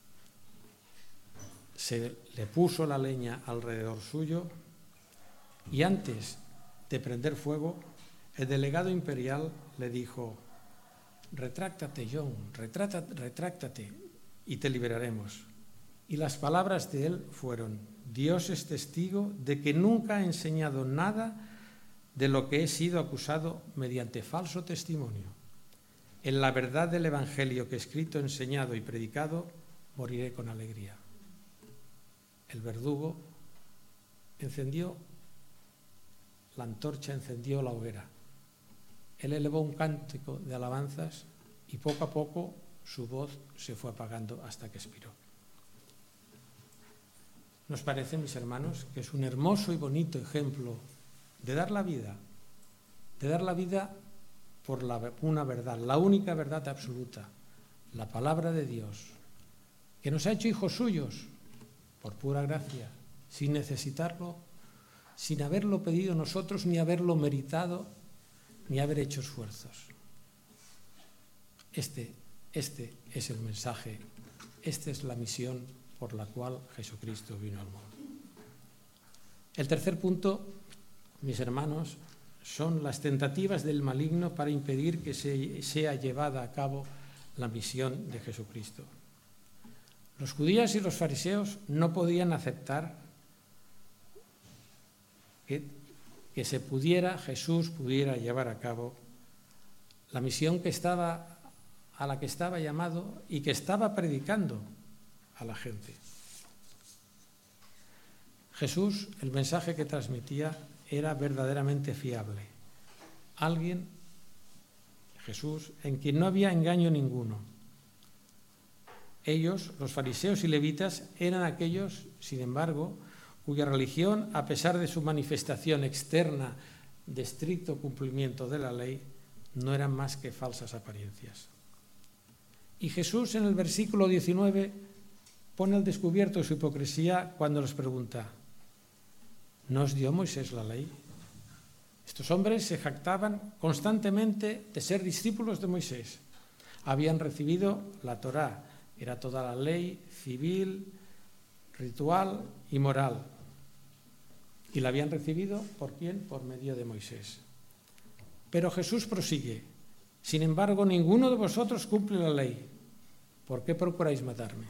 Se le puso la leña alrededor suyo y antes de prender fuego, el delegado imperial le dijo: retráctate, John, retráctate, retráctate y te liberaremos. Y las palabras de él fueron: Dios es testigo de que nunca he enseñado nada de lo que he sido acusado mediante falso testimonio. En la verdad del Evangelio que he escrito, enseñado y predicado, moriré con alegría. El verdugo encendió la antorcha, encendió la hoguera. Él elevó un cántico de alabanzas y poco a poco su voz se fue apagando hasta que expiró. Nos parece, mis hermanos, que es un hermoso y bonito ejemplo de dar la vida, de dar la vida por la, una verdad, la única verdad absoluta, la palabra de Dios, que nos ha hecho hijos suyos por pura gracia, sin necesitarlo, sin haberlo pedido nosotros, ni haberlo meritado, ni haber hecho esfuerzos. Este, este es el mensaje, esta es la misión por la cual Jesucristo vino al mundo. El tercer punto, mis hermanos, son las tentativas del maligno para impedir que se, sea llevada a cabo la misión de Jesucristo. Los judíos y los fariseos no podían aceptar que, que se pudiera, Jesús pudiera llevar a cabo la misión que estaba, a la que estaba llamado y que estaba predicando a la gente. Jesús, el mensaje que transmitía era verdaderamente fiable. Alguien, Jesús, en quien no había engaño ninguno. Ellos, los fariseos y levitas, eran aquellos, sin embargo, cuya religión, a pesar de su manifestación externa de estricto cumplimiento de la ley, no eran más que falsas apariencias. Y Jesús, en el versículo diecinueve, pone al descubierto su hipocresía cuando les pregunta: ¿no os dio Moisés la ley? Estos hombres se jactaban constantemente de ser discípulos de Moisés. Habían recibido la Torá, era toda la ley civil, ritual y moral. Y la habían recibido, ¿por quién? Por medio de Moisés. Pero Jesús prosigue: sin embargo, ninguno de vosotros cumple la ley. ¿Por qué procuráis matarme?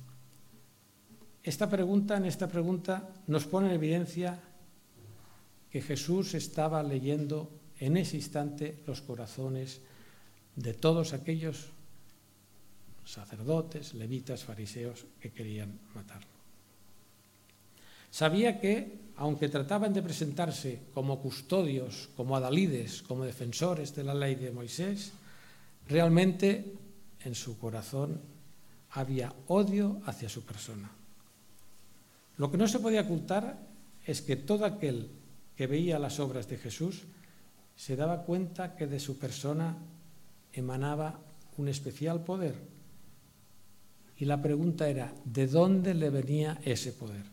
Esta pregunta, en esta pregunta nos pone en evidencia que Jesús estaba leyendo en ese instante los corazones de todos aquellos sacerdotes, levitas, fariseos que querían matarlo. Sabía que, aunque trataban de presentarse como custodios, como adalides, como defensores de la ley de Moisés, realmente en su corazón había odio hacia su persona. Lo que no se podía ocultar es que todo aquel que veía las obras de Jesús se daba cuenta que de su persona emanaba un especial poder. Y la pregunta era, ¿de dónde le venía ese poder?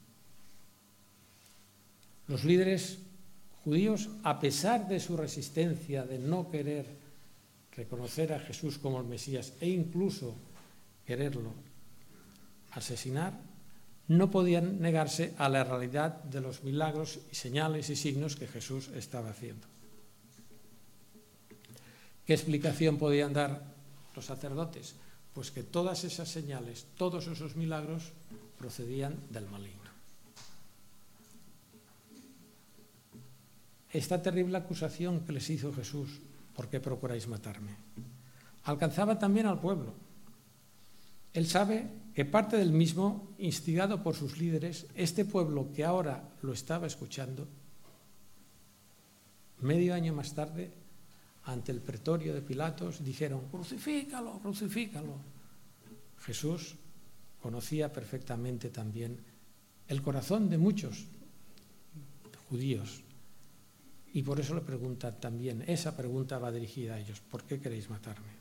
Los líderes judíos, a pesar de su resistencia de no querer reconocer a Jesús como el Mesías e incluso quererlo asesinar, no podían negarse a la realidad de los milagros y señales y signos que Jesús estaba haciendo. ¿Qué explicación podían dar los sacerdotes? Pues que todas esas señales, todos esos milagros procedían del maligno. Esta terrible acusación que les hizo Jesús, ¿por qué procuráis matarme?, alcanzaba también al pueblo. Él sabe que parte del mismo, instigado por sus líderes, este pueblo que ahora lo estaba escuchando, medio año más tarde, ante el pretorio de Pilatos, dijeron, crucifícalo, crucifícalo. Jesús conocía perfectamente también el corazón de muchos judíos y por eso le pregunta también, esa pregunta va dirigida a ellos, ¿por qué queréis matarme?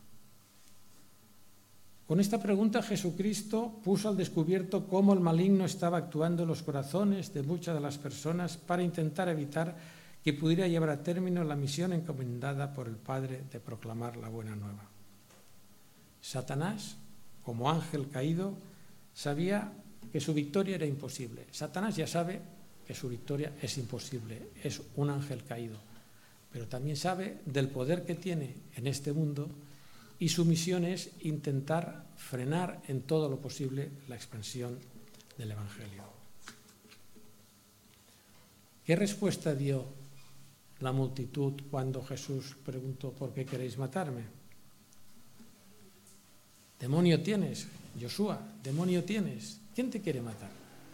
Con esta pregunta Jesucristo puso al descubierto cómo el maligno estaba actuando en los corazones de muchas de las personas para intentar evitar que pudiera llevar a término la misión encomendada por el Padre de proclamar la buena nueva. Satanás, como ángel caído, sabía que su victoria era imposible. Satanás ya sabe que su victoria es imposible, es un ángel caído, pero también sabe del poder que tiene en este mundo y su misión es intentar frenar en todo lo posible la expansión del Evangelio. ¿Qué respuesta dio la multitud cuando Jesús preguntó ¿por qué queréis matarme? Demonio tienes, Josué, demonio tienes, ¿quién te quiere matar?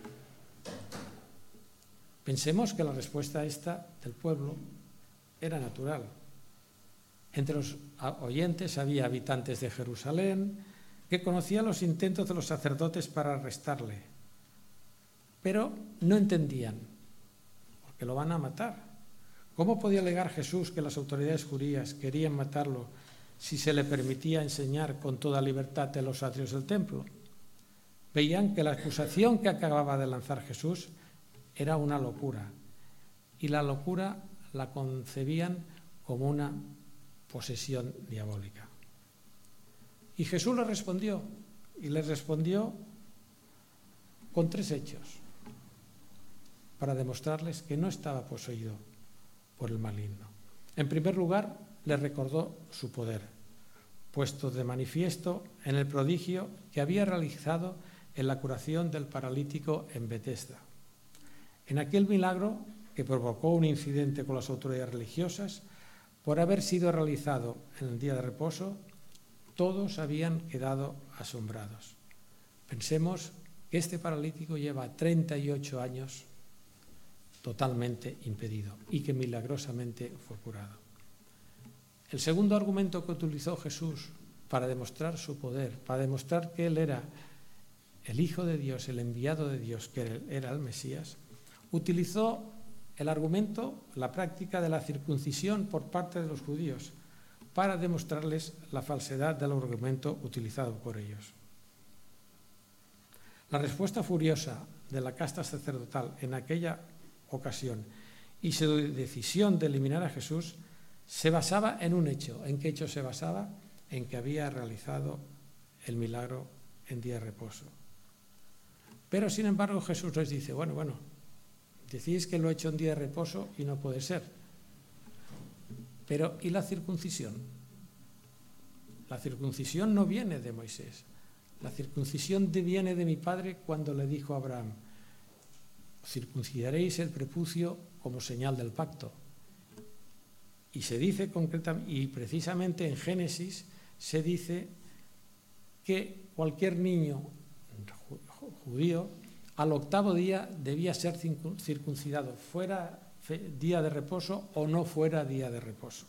Pensemos que la respuesta a esta del pueblo era natural. Entre los oyentes había habitantes de Jerusalén que conocían los intentos de los sacerdotes para arrestarle, pero no entendían, porque lo van a matar. ¿Cómo podía alegar Jesús que las autoridades judías querían matarlo si se le permitía enseñar con toda libertad en los atrios del templo? Veían que la acusación que acababa de lanzar Jesús era una locura, y la locura la concebían como una posesión diabólica. Y Jesús le respondió, y le respondió con tres hechos, para demostrarles que no estaba poseído por el maligno. En primer lugar, le recordó su poder, puesto de manifiesto en el prodigio que había realizado en la curación del paralítico en Betesda. En aquel milagro que provocó un incidente con las autoridades religiosas, por haber sido realizado en el día de reposo, todos habían quedado asombrados. Pensemos que este paralítico lleva treinta y ocho años totalmente impedido y que milagrosamente fue curado. El segundo argumento que utilizó Jesús para demostrar su poder, para demostrar que Él era el Hijo de Dios, el enviado de Dios, que era el Mesías, utilizó el argumento, la práctica de la circuncisión por parte de los judíos para demostrarles la falsedad del argumento utilizado por ellos. La respuesta furiosa de la casta sacerdotal en aquella ocasión y su decisión de eliminar a Jesús se basaba en un hecho. ¿En qué hecho se basaba? En que había realizado el milagro en día de reposo. Pero sin embargo Jesús les dice, bueno, bueno, decís que lo he hecho en día de reposo y no puede ser. Pero ¿y la circuncisión? La circuncisión no viene de Moisés. La circuncisión viene de mi padre cuando le dijo a Abraham, circuncidaréis el prepucio como señal del pacto. Y se dice concretamente, y precisamente en Génesis se dice que cualquier niño judío al octavo día debía ser circuncidado, fuera día de reposo o no fuera día de reposo.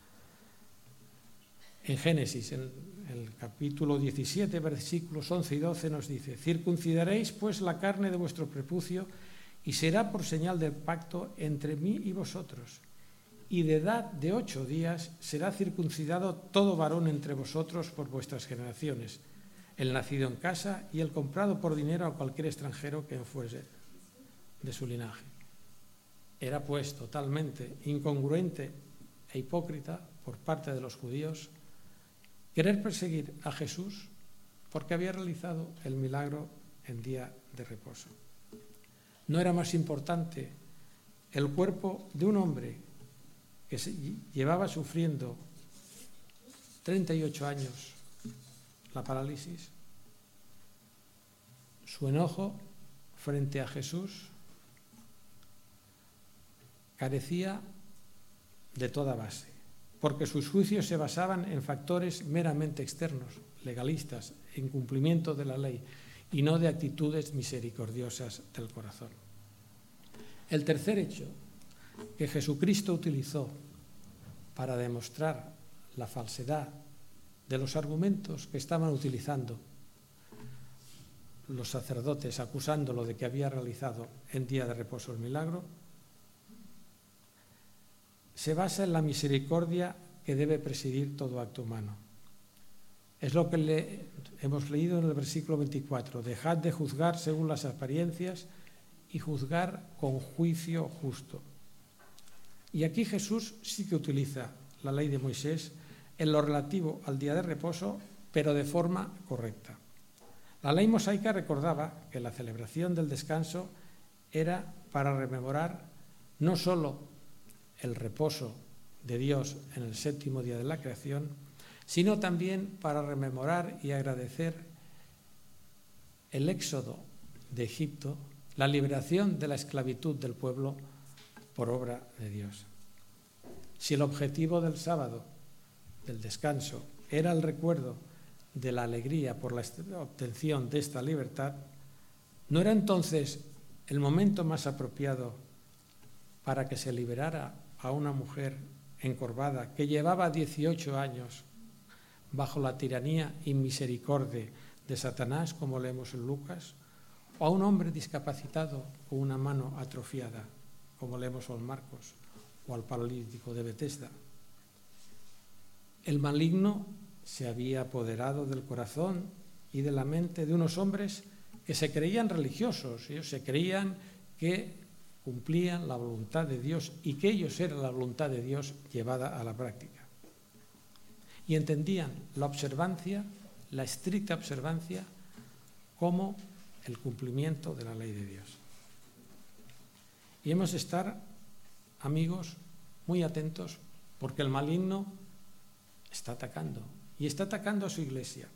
En Génesis, en el capítulo diecisiete, versículos once y doce, nos dice: circuncidaréis pues la carne de vuestro prepucio, y será por señal del pacto entre mí y vosotros. Y de edad de ocho días será circuncidado todo varón entre vosotros por vuestras generaciones, el nacido en casa y el comprado por dinero a cualquier extranjero que fuese de su linaje. Era pues totalmente incongruente e hipócrita por parte de los judíos querer perseguir a Jesús porque había realizado el milagro en día de reposo. ¿No era más importante el cuerpo de un hombre que se llevaba sufriendo treinta y ocho años la parálisis? Su enojo frente a Jesús carecía de toda base, porque sus juicios se basaban en factores meramente externos, legalistas, en cumplimiento de la ley, y no de actitudes misericordiosas del corazón. El tercer hecho que Jesucristo utilizó para demostrar la falsedad de los argumentos que estaban utilizando los sacerdotes acusándolo de que había realizado en día de reposo el milagro, se basa en la misericordia que debe presidir todo acto humano. Es lo que le, hemos leído en el versículo veinticuatro: dejad de juzgar según las apariencias y juzgar con juicio justo. Y aquí Jesús sí que utiliza la ley de Moisés en lo relativo al día de reposo, pero de forma correcta. La ley mosaica recordaba que la celebración del descanso era para rememorar no solo el reposo de Dios en el séptimo día de la creación, sino también para rememorar y agradecer el éxodo de Egipto, la liberación de la esclavitud del pueblo por obra de Dios. Si el objetivo del sábado, del descanso, era el recuerdo de la alegría por la obtención de esta libertad, ¿no era entonces el momento más apropiado para que se liberara a una mujer encorvada que llevaba dieciocho años bajo la tiranía y misericordia de Satanás, como leemos en Lucas, o a un hombre discapacitado con una mano atrofiada, como leemos en Marcos, o al paralítico de Betesda? El maligno se había apoderado del corazón y de la mente de unos hombres que se creían religiosos, ellos se creían que cumplían la voluntad de Dios y que ellos eran la voluntad de Dios llevada a la práctica. Y entendían la observancia, la estricta observancia, como el cumplimiento de la ley de Dios. Y hemos de estar, amigos, muy atentos, porque el maligno está atacando, y está atacando a su iglesia.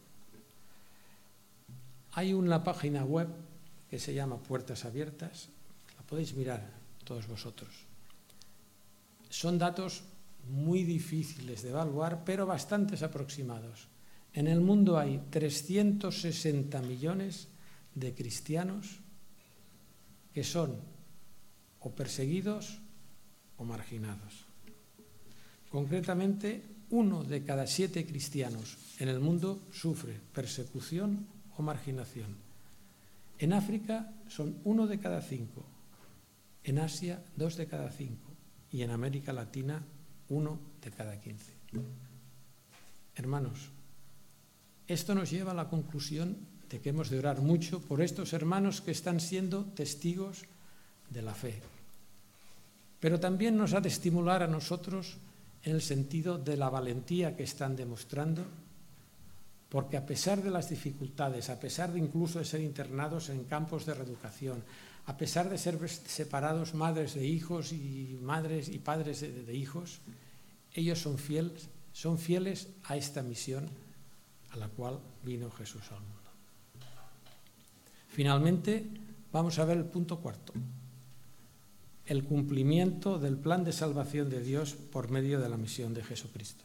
Hay una página web que se llama Puertas Abiertas, la podéis mirar todos vosotros. Son datos muy difíciles de evaluar, pero bastante aproximados. En el mundo hay trescientos sesenta millones de cristianos que son o perseguidos o marginados. Concretamente, uno de cada siete cristianos en el mundo sufre persecución o marginación. En África son uno de cada cinco, en Asia dos de cada cinco y en América Latina uno de cada quince. Hermanos, esto nos lleva a la conclusión de que hemos de orar mucho por estos hermanos que están siendo testigos de la fe. Pero también nos ha de estimular a nosotros en el sentido de la valentía que están demostrando, porque a pesar de las dificultades, a pesar de incluso de ser internados en campos de reeducación, a pesar de ser separados madres de hijos y madres y padres de, de hijos, ellos son fieles, son fieles a esta misión a la cual vino Jesús al mundo. Finalmente, vamos a ver el punto cuarto: el cumplimiento del plan de salvación de Dios por medio de la misión de Jesucristo.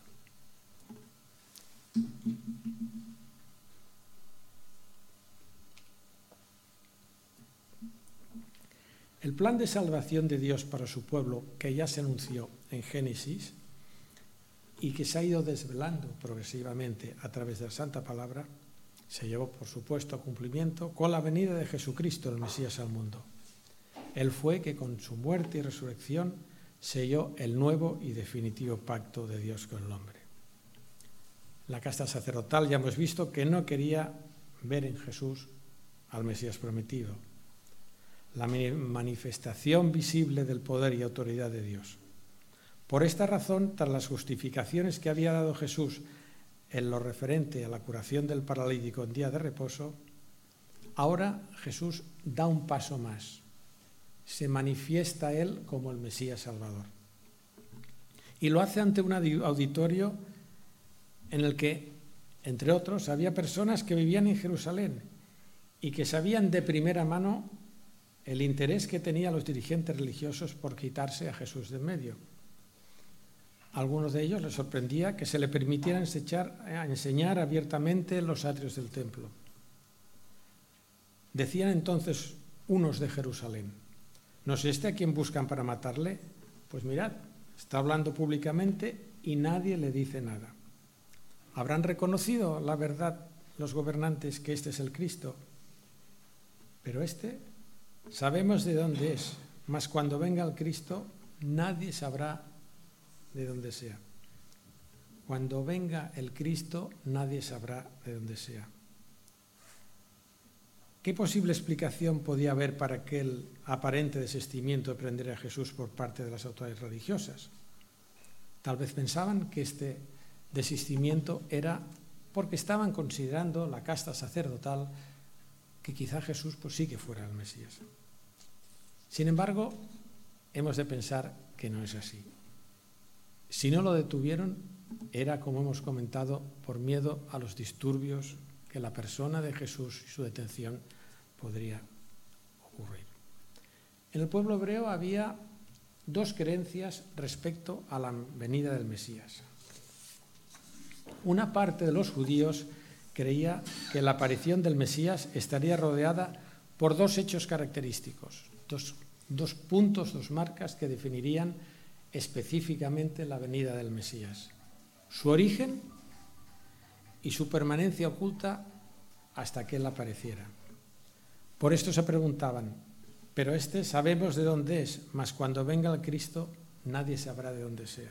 El plan de salvación de Dios para su pueblo, que ya se anunció en Génesis y que se ha ido desvelando progresivamente a través de la Santa Palabra, se llevó, por supuesto, a cumplimiento con la venida de Jesucristo, el Mesías, al mundo. Él fue que con su muerte y resurrección selló el nuevo y definitivo pacto de Dios con el hombre. La casta sacerdotal ya hemos visto que no quería ver en Jesús al Mesías prometido, la manifestación visible del poder y autoridad de Dios. Por esta razón, tras las justificaciones que había dado Jesús en lo referente a la curación del paralítico en día de reposo, ahora Jesús da un paso más. Se manifiesta Él como el Mesías Salvador. Y lo hace ante un auditorio en el que, entre otros, había personas que vivían en Jerusalén y que sabían de primera mano el interés que tenían los dirigentes religiosos por quitarse a Jesús de en medio. A algunos de ellos les sorprendía que se le permitiera enseñar abiertamente en los atrios del templo. Decían entonces unos de Jerusalén: ¿no es este a quien buscan para matarle? Pues mirad, está hablando públicamente y nadie le dice nada. ¿Habrán reconocido la verdad los gobernantes que este es el Cristo? Pero este sabemos de dónde es, mas cuando venga el Cristo nadie sabrá de dónde sea. Cuando venga el Cristo nadie sabrá de dónde sea. ¿Qué posible explicación podía haber para aquel aparente desistimiento de prender a Jesús por parte de las autoridades religiosas? Tal vez pensaban que este desistimiento era porque estaban considerando la casta sacerdotal que quizá Jesús pues sí que fuera el Mesías. Sin embargo, hemos de pensar que no es así. Si no lo detuvieron, era, como hemos comentado, por miedo a los disturbios que la persona de Jesús y su detención podría ocurrir. En el pueblo hebreo había dos creencias respecto a la venida del Mesías. Una parte de los judíos creía que la aparición del Mesías estaría rodeada por dos hechos característicos, dos, dos puntos, dos marcas que definirían específicamente la venida del Mesías: su origen y su permanencia oculta hasta que Él apareciera. Por esto se preguntaban: pero este sabemos de dónde es, mas cuando venga el Cristo nadie sabrá de dónde sea.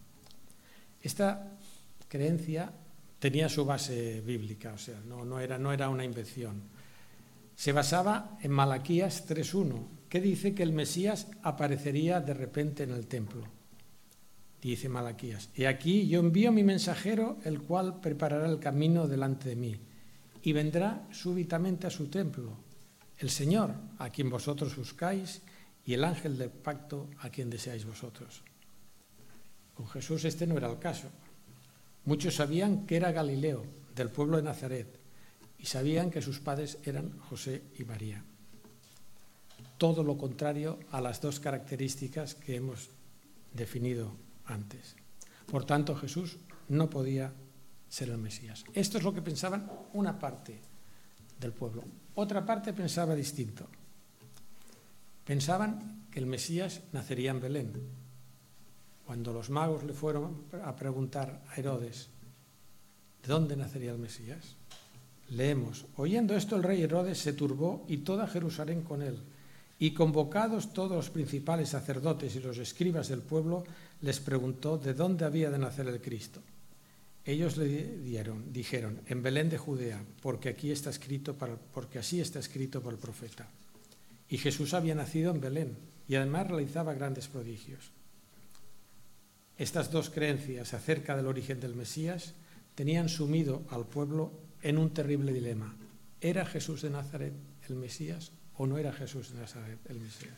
Esta creencia tenía su base bíblica, o sea, no, no, era, no era una invención. Se basaba en Malaquías tres uno, que dice que el Mesías aparecería de repente en el templo. Dice Malaquías: «He aquí yo envío mi mensajero, el cual preparará el camino delante de mí, y vendrá súbitamente a su templo, el Señor, a quien vosotros buscáis, y el ángel del pacto, a quien deseáis vosotros». Con Jesús este no era el caso. Muchos sabían que era Galileo, del pueblo de Nazaret, y sabían que sus padres eran José y María. Todo lo contrario a las dos características que hemos definido antes. Por tanto, Jesús no podía ser el Mesías. Esto es lo que pensaban una parte del pueblo. Otra parte pensaba distinto. Pensaban que el Mesías nacería en Belén. Cuando los magos le fueron a preguntar a Herodes ¿de dónde nacería el Mesías?, leemos: oyendo esto el rey Herodes se turbó y toda Jerusalén con él, y convocados todos los principales sacerdotes y los escribas del pueblo, les preguntó de dónde había de nacer el Cristo. Ellos le dieron, dijeron: en Belén de Judea, porque aquí está escrito para, porque así está escrito por el profeta. Y Jesús había nacido en Belén y además realizaba grandes prodigios. Estas dos creencias acerca del origen del Mesías tenían sumido al pueblo en un terrible dilema. ¿Era Jesús de Nazaret el Mesías o no era Jesús de Nazaret el Mesías?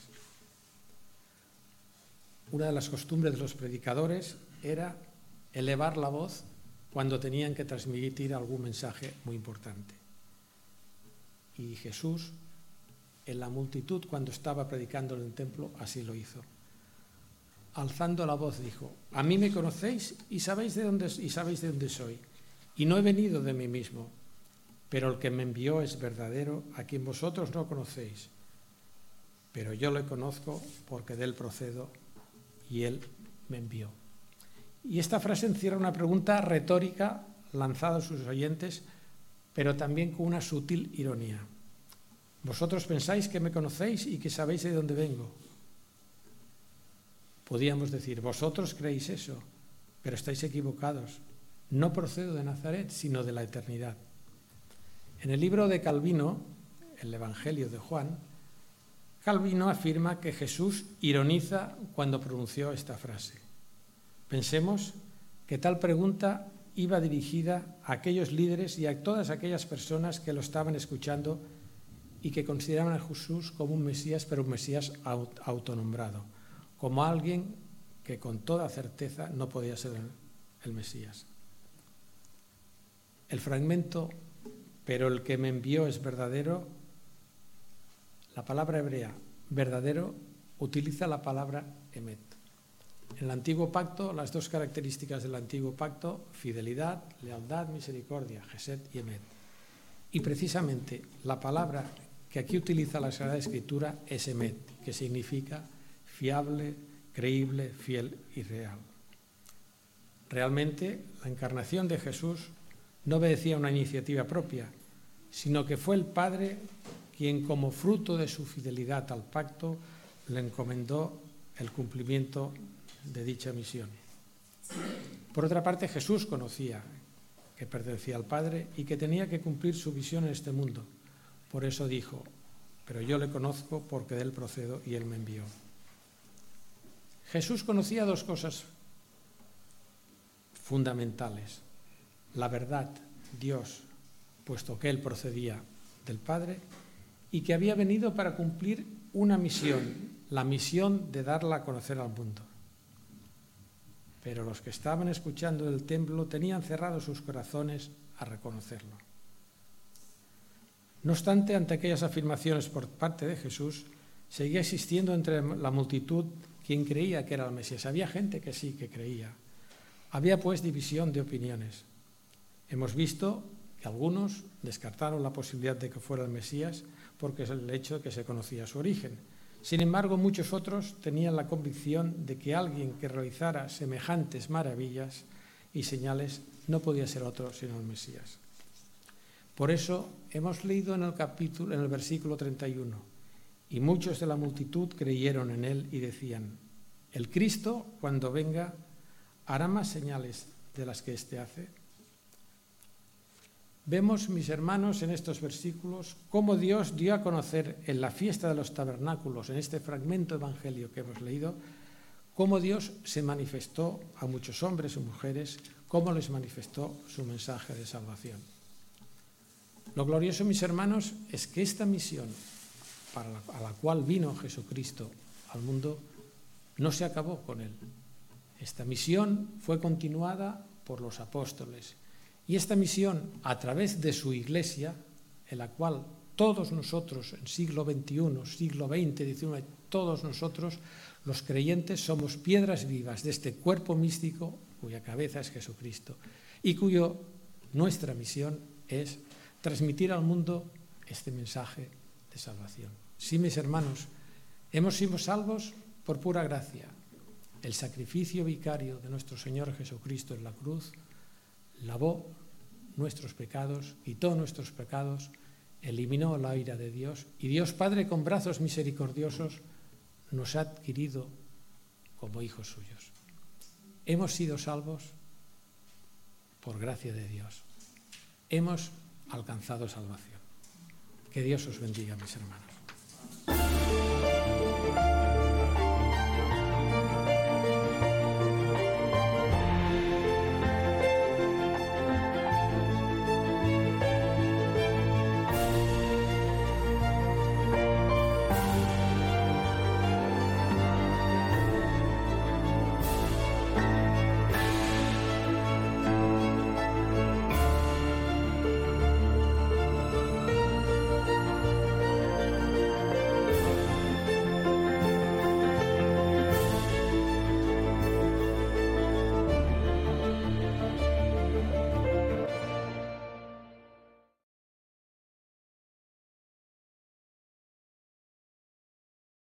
Una de las costumbres de los predicadores era elevar la voz cuando tenían que transmitir algún mensaje muy importante. Y Jesús, en la multitud, cuando estaba predicando en el templo, así lo hizo. Alzando la voz dijo: a mí me conocéis y sabéis de dónde, y sabéis de dónde soy, y no he venido de mí mismo, pero el que me envió es verdadero, a quien vosotros no conocéis. pero yo le conozco porque de él procedo y él me envió. Y esta frase encierra una pregunta retórica lanzada a sus oyentes, pero también con una sutil ironía. ¿Vosotros pensáis que me conocéis y que sabéis de dónde vengo? Podíamos decir, vosotros creéis eso, pero estáis equivocados. No procedo de Nazaret, sino de la eternidad. En el libro de Calvino, el Evangelio de Juan, Calvino afirma que Jesús ironiza cuando pronunció esta frase. Pensemos que tal pregunta iba dirigida a aquellos líderes y a todas aquellas personas que lo estaban escuchando y que consideraban a Jesús como un Mesías, pero un Mesías autonombrado, como alguien que con toda certeza no podía ser el Mesías. El fragmento, pero el que me envió es verdadero, la palabra hebrea verdadero utiliza la palabra emet. En el Antiguo Pacto, las dos características del Antiguo Pacto, fidelidad, lealtad, misericordia, Gesed y emet. Y precisamente la palabra que aquí utiliza la Sagrada Escritura es emet, que significa fiable, creíble, fiel y real. Realmente, la encarnación de Jesús no obedecía a una iniciativa propia, sino que fue el Padre quien, como fruto de su fidelidad al pacto, le encomendó el cumplimiento de dicha misión. Por otra parte, Jesús conocía que pertenecía al Padre y que tenía que cumplir su visión en este mundo. Por eso dijo, pero yo le conozco porque de él procedo y él me envió. Jesús conocía dos cosas fundamentales. La verdad, Dios, puesto que él procedía del Padre, y que había venido para cumplir una misión, la misión de darla a conocer al mundo. Pero los que estaban escuchando el templo tenían cerrados sus corazones a reconocerlo. No obstante, ante aquellas afirmaciones por parte de Jesús, seguía existiendo entre la multitud quien creía que era el Mesías. Había gente que sí que creía. Había pues división de opiniones. Hemos visto que algunos descartaron la posibilidad de que fuera el Mesías porque es el hecho de que se conocía su origen. Sin embargo, muchos otros tenían la convicción de que alguien que realizara semejantes maravillas y señales no podía ser otro sino el Mesías. Por eso hemos leído en el capítulo, en el versículo treinta y uno, y muchos de la multitud creyeron en él y decían, el Cristo, cuando venga, hará más señales de las que éste hace. Vemos, mis hermanos, en estos versículos cómo Dios dio a conocer en la fiesta de los tabernáculos, en este fragmento evangelio que hemos leído, cómo Dios se manifestó a muchos hombres y mujeres, cómo les manifestó su mensaje de salvación. Lo glorioso, mis hermanos, es que esta misión para la, a la cual vino Jesucristo al mundo no se acabó con él. Esta misión fue continuada por los apóstoles. Y esta misión, a través de su Iglesia, en la cual todos nosotros, en siglo veintiuno, siglo veinte, diecinueve, todos nosotros, los creyentes, somos piedras vivas de este cuerpo místico cuya cabeza es Jesucristo y cuyo nuestra misión es transmitir al mundo este mensaje de salvación. Sí, mis hermanos, hemos sido salvos por pura gracia. El sacrificio vicario de nuestro Señor Jesucristo en la cruz lavó nuestros pecados, quitó nuestros pecados, eliminó la ira de Dios y Dios Padre con brazos misericordiosos nos ha adquirido como hijos suyos. Hemos sido salvos por gracia de Dios. Hemos alcanzado salvación. Que Dios os bendiga, mis hermanos.